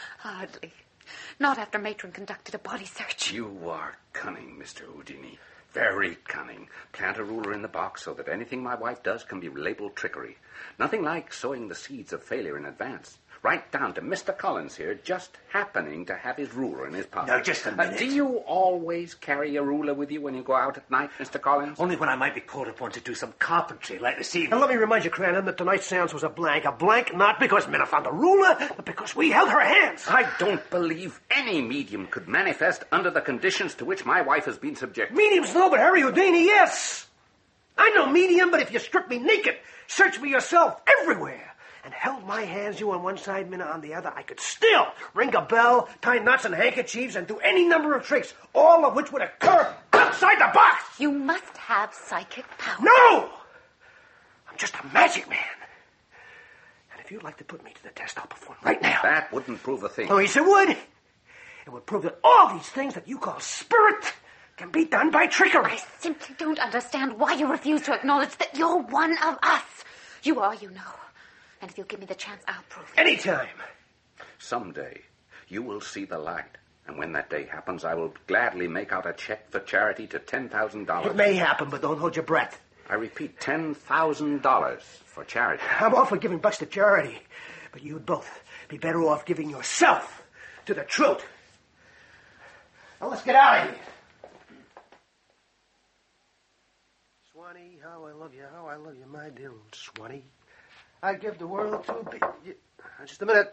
Hardly. Not after Matron conducted a body search. You are cunning, Mister Houdini. Very cunning. Plant a ruler in the box so that anything my wife does can be labeled trickery. Nothing like sowing the seeds of failure in advance. Right down to Mister Collins here just happening to have his ruler in his pocket. Now, just a minute. Uh, do you always carry a ruler with you when you go out at night, Mister Collins? Only when I might be called upon to do some carpentry, like this evening. Now, let me remind you, Crandon, that tonight's seance was a blank. A blank not because Minna found a ruler, but because we held her hands. I don't believe any medium could manifest under the conditions to which my wife has been subjected. Mediums no, but Harry Houdini, yes. I'm no medium, but if you strip me naked, search me yourself everywhere, and held my hands, you on one side, Minna on the other, I could still ring a bell, tie knots and handkerchiefs, and do any number of tricks, all of which would occur outside the box. You must have psychic power. No! I'm just a magic man. And if you'd like to put me to the test, I'll perform right now. That wouldn't prove a thing. Oh, yes, it would. It would prove that all these things that you call spirit can be done by trickery. I simply don't understand why you refuse to acknowledge that you're one of us. You are, you know. And if you'll give me the chance, I'll prove it. Anytime. Someday, you will see the light. And when that day happens, I will gladly make out a check for charity to ten thousand dollars. It may happen, but don't hold your breath. I repeat, ten thousand dollars for charity. I'm all for giving bucks to charity, but you'd both be better off giving yourself to the truth. Now, let's get out of here. Swanee, how I love you, how I love you, my dear old Swanee. I'd give the world to be... Just a minute.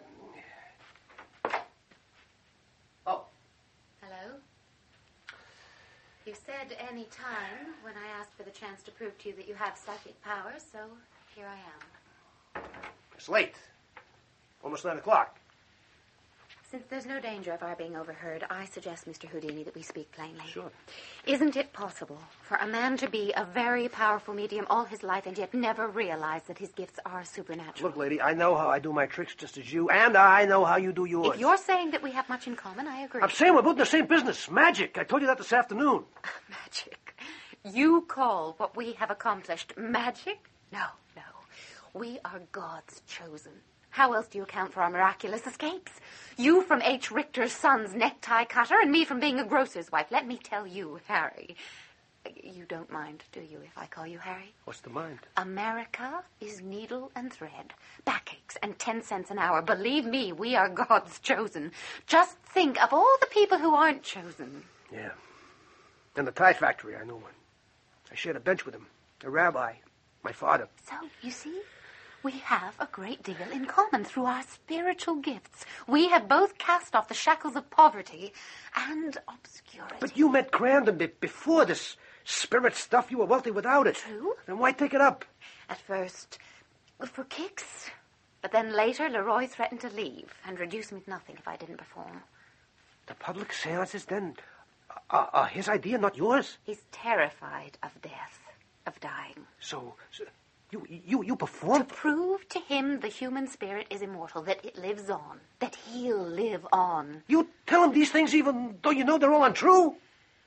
Oh. Hello? You said any time when I asked for the chance to prove to you that you have psychic powers, so here I am. It's late. Almost nine o'clock. Since there's no danger of our being overheard, I suggest, Mister Houdini, that we speak plainly. Sure. Isn't it possible for a man to be a very powerful medium all his life and yet never realize that his gifts are supernatural? Look, lady, I know how I do my tricks just as you, and I know how you do yours. If you're saying that we have much in common, I agree. I'm saying we're both in the same business. Magic. I told you that this afternoon. Magic. You call what we have accomplished magic? No, no. We are God's chosen. How else do you account for our miraculous escapes? You from H. Richter's son's necktie cutter, and me from being a grocer's wife. Let me tell you, Harry. You don't mind, do you, if I call you Harry? What's the mind? America is needle and thread, backaches, and ten cents an hour. Believe me, we are God's chosen. Just think of all the people who aren't chosen. Yeah. In the tie factory, I know one. I shared a bench with him. A rabbi. My father. So, you see? We have a great deal in common through our spiritual gifts. We have both cast off the shackles of poverty and obscurity. But you met Crandon before this spirit stuff. You were wealthy without it. True. Then why take it up? At first, for kicks. But then later, Leroy threatened to leave and reduce me to nothing if I didn't perform. The public seances, then, are, are his idea, not yours? He's terrified of death, of dying. So... so You, you, you perform? To prove to him the human spirit is immortal, that it lives on, that he'll live on. You tell him these things even though you know they're all untrue?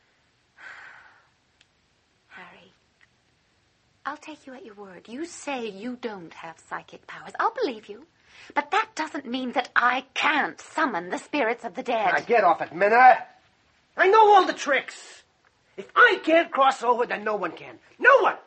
Harry, I'll take you at your word. You say you don't have psychic powers. I'll believe you. But that doesn't mean that I can't summon the spirits of the dead. Now, get off it, Minna. I know all the tricks. If I can't cross over, then no one can. No one!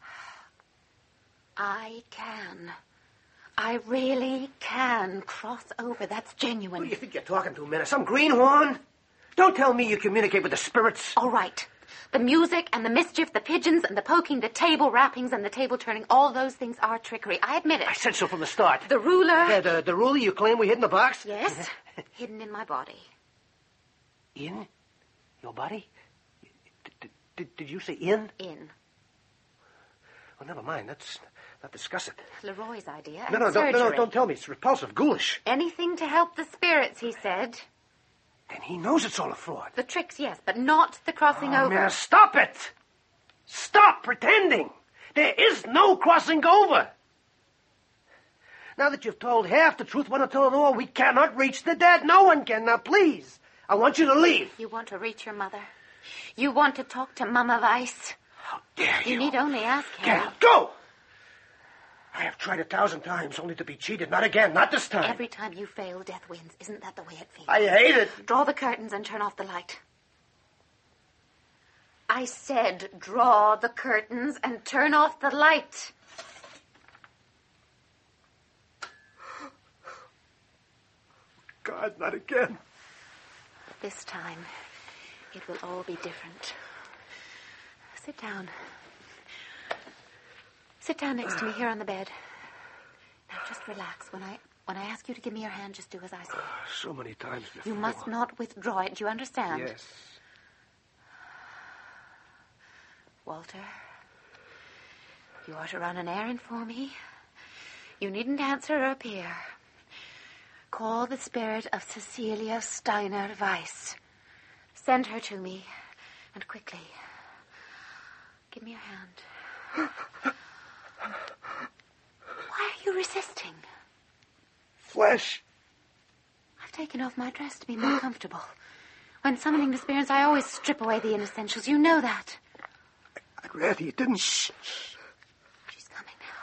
I can. I really can cross over. That's genuine. Who do you think you're talking to, Minna? Some greenhorn? Don't tell me you communicate with the spirits. All right. The music and the mischief, the pigeons and the poking, the table rappings and the table turning, all those things are trickery. I admit it. I said so from the start. The ruler... Yeah, the, the ruler you claim we hid in the box? Yes. Hidden in my body. In? Your body? Did, did, did you say in? In. Oh, never mind. That's... Not discuss it. Leroy's idea. No, no, don't, no, no, don't tell me. It's repulsive, ghoulish. Anything to help the spirits, he said. Then he knows it's all a fraud. The tricks, yes, but not the crossing oh, over. Man, stop it! Stop pretending! There is no crossing over. Now that you've told half the truth, why not tell it all? We cannot reach the dead. No one can. Now, please, I want you to leave. You want to reach your mother? You want to talk to Mama Weiss? How dare you? You need only ask Harry. Get out. Go! I have tried a thousand times only to be cheated. Not again. Not this time. Every time you fail, death wins. Isn't that the way it feels? I hate it. Draw the curtains and turn off the light. I said draw the curtains and turn off the light. God, not again. This time, it will all be different. Sit down. Sit down next to me here on the bed. Now, just relax. When I when I ask you to give me your hand, just do as I say. So many times before. You must not withdraw it. Do you understand? Yes. Walter, you are to run an errand for me. You needn't answer or appear. Call the spirit of Cecilia Steiner Weiss. Send her to me, and quickly. Give me your hand. Why are you resisting? Flesh. I've taken off my dress to be more comfortable. When summoning the spirits, I always strip away the inessentials. You know that. I'd rather you didn't. Shh. She's coming now.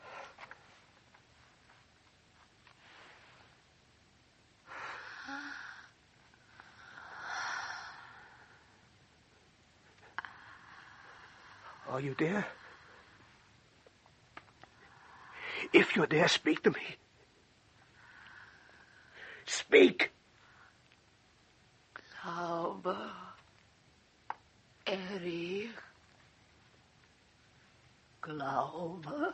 Are you there? If you're there, speak to me. Speak. Glaube, Erich, Glaube,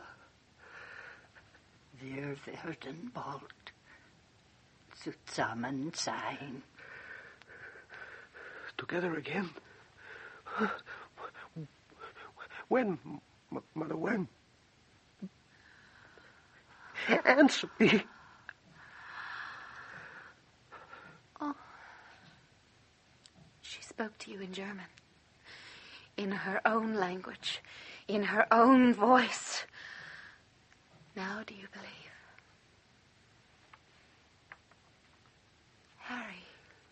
wir werden bald zusammen sein. Together again? When, M- Mother, when? Answer me. Oh. She spoke to you in German. In her own language. In her own voice. Now do you believe? Harry.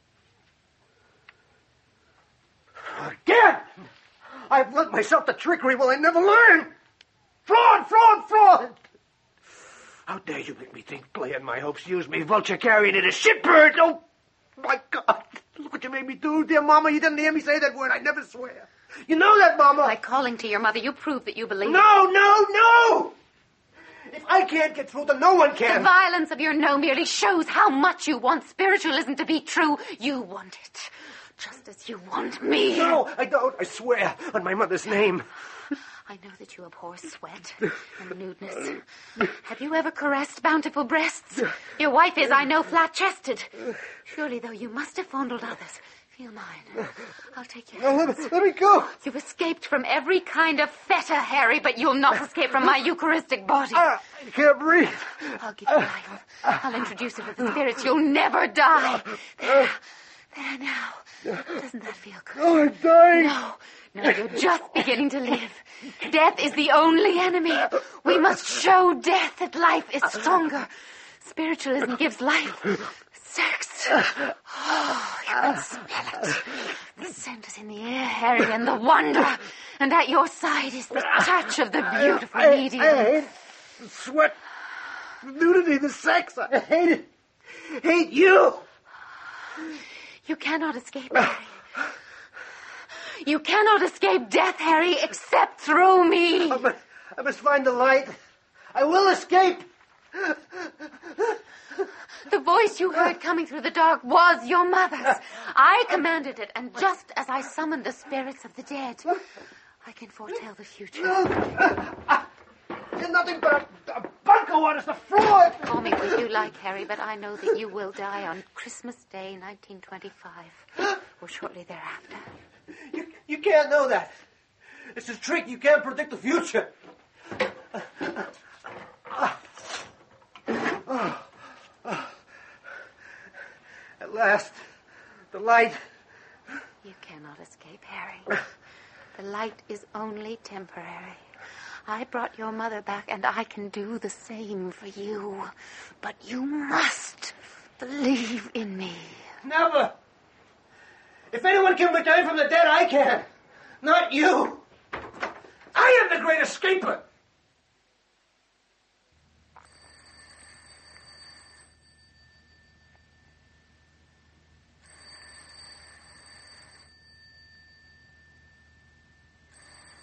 Again! I've led myself to trickery. Will I never learn? Fraud, fraud, fraud! How dare you make me think, play in my hopes, use me, vulture carrying it as shipbird? Oh, my God. Look what you made me do, dear Mama. You didn't hear me say that word. I never swear. You know that, Mama. By calling to your mother, you prove that you believe. No, no, no! If I can't get through, then no one can. The violence of your no merely shows how much you want spiritualism to be true. You want it. Just as you want me. No, I don't. I swear on my mother's name. I know that you abhor sweat and nudeness. Have you ever caressed bountiful breasts? Your wife is, I know, flat-chested. Surely, though, you must have fondled others. Feel mine. I'll take your No, hands. let, me, let me go. You've escaped from every kind of feta, Harry, but you'll not escape from my Eucharistic body. I can't breathe. I'll give you life. I'll introduce you to the spirits. You'll never die. There, there now. Doesn't that feel good? Oh, I'm dying. No, no, you're just beginning to live. Death is the only enemy. We must show death that life is stronger. Spiritualism gives life. Sex. Oh, you can smell it. The scent is in the air, Harry, and the wonder. And at your side is the touch of the beautiful I, medium. I hate the sweat, the nudity, the sex. I hate it. Hate you. You cannot escape, Harry. You cannot escape death, Harry, except through me. I must, I must find the light. I will escape. The voice you heard coming through the dark was your mother's. I commanded it, and just as I summoned the spirits of the dead, I can foretell the future. You're nothing but a, a bunco on us, a fraud. Call me what you like, Harry, but I know that you will die on Christmas Day, nineteen twenty-five, or shortly thereafter. You, you can't know that. It's a trick. You can't predict the future. At last, the light. You cannot escape, Harry. The light is only temporary. I brought your mother back, and I can do the same for you. But you must believe in me. Never. If anyone can return from the dead, I can. Not you. I am the great escaper.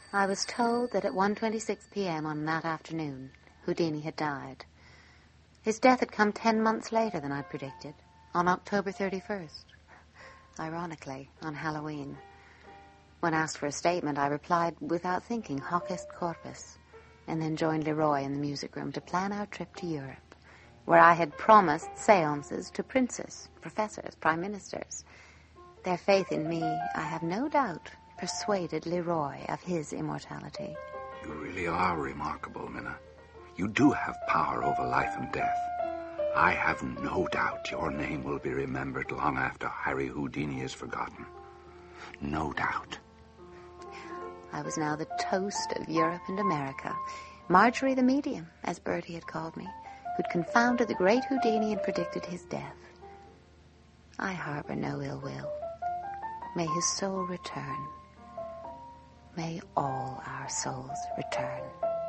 I was told that at one twenty-six p.m. on that afternoon, Houdini had died. His death had come ten months later than I'd predicted, on October thirty-first. Ironically, on Halloween. When asked for a statement, I replied without thinking, hoc est corpus, and then joined Leroy in the music room to plan our trip to Europe, where I had promised seances to princes, professors, prime ministers. Their faith in me, I have no doubt, persuaded Leroy of his immortality. You really are remarkable, Minna. You do have power over life and death. I have no doubt your name will be remembered long after Harry Houdini is forgotten. No doubt. I was now the toast of Europe and America. Marjorie the Medium, as Bertie had called me, who'd confounded the great Houdini and predicted his death. I harbor no ill will. May his soul return. May all our souls return.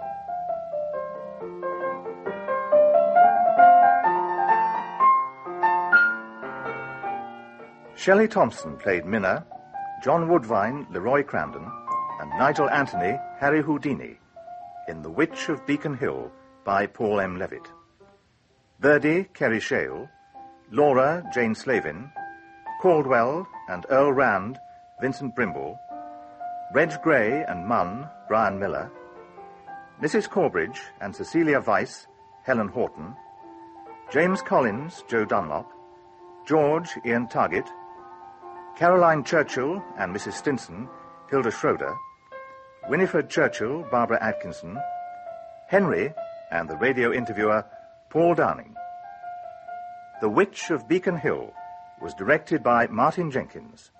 Shelley Thompson played Minna, John Woodvine, Leroy Crandon, and Nigel Anthony, Harry Houdini, in The Witch of Beacon Hill by Paul M. Levitt. Birdie, Kerry Shale, Laura, Jane Slavin, Caldwell and Earl Rand, Vincent Brimble, Reg Gray and Munn, Brian Miller, Missus Corbridge and Cecilia Weiss, Helen Horton, James Collins, Joe Dunlop, George, Ian Target, Caroline Churchill and Missus Stinson, Hilda Schroeder, Winifred Churchill, Barbara Atkinson, Henry, and the radio interviewer, Paul Downing. The Witch of Beacon Hill was directed by Martin Jenkins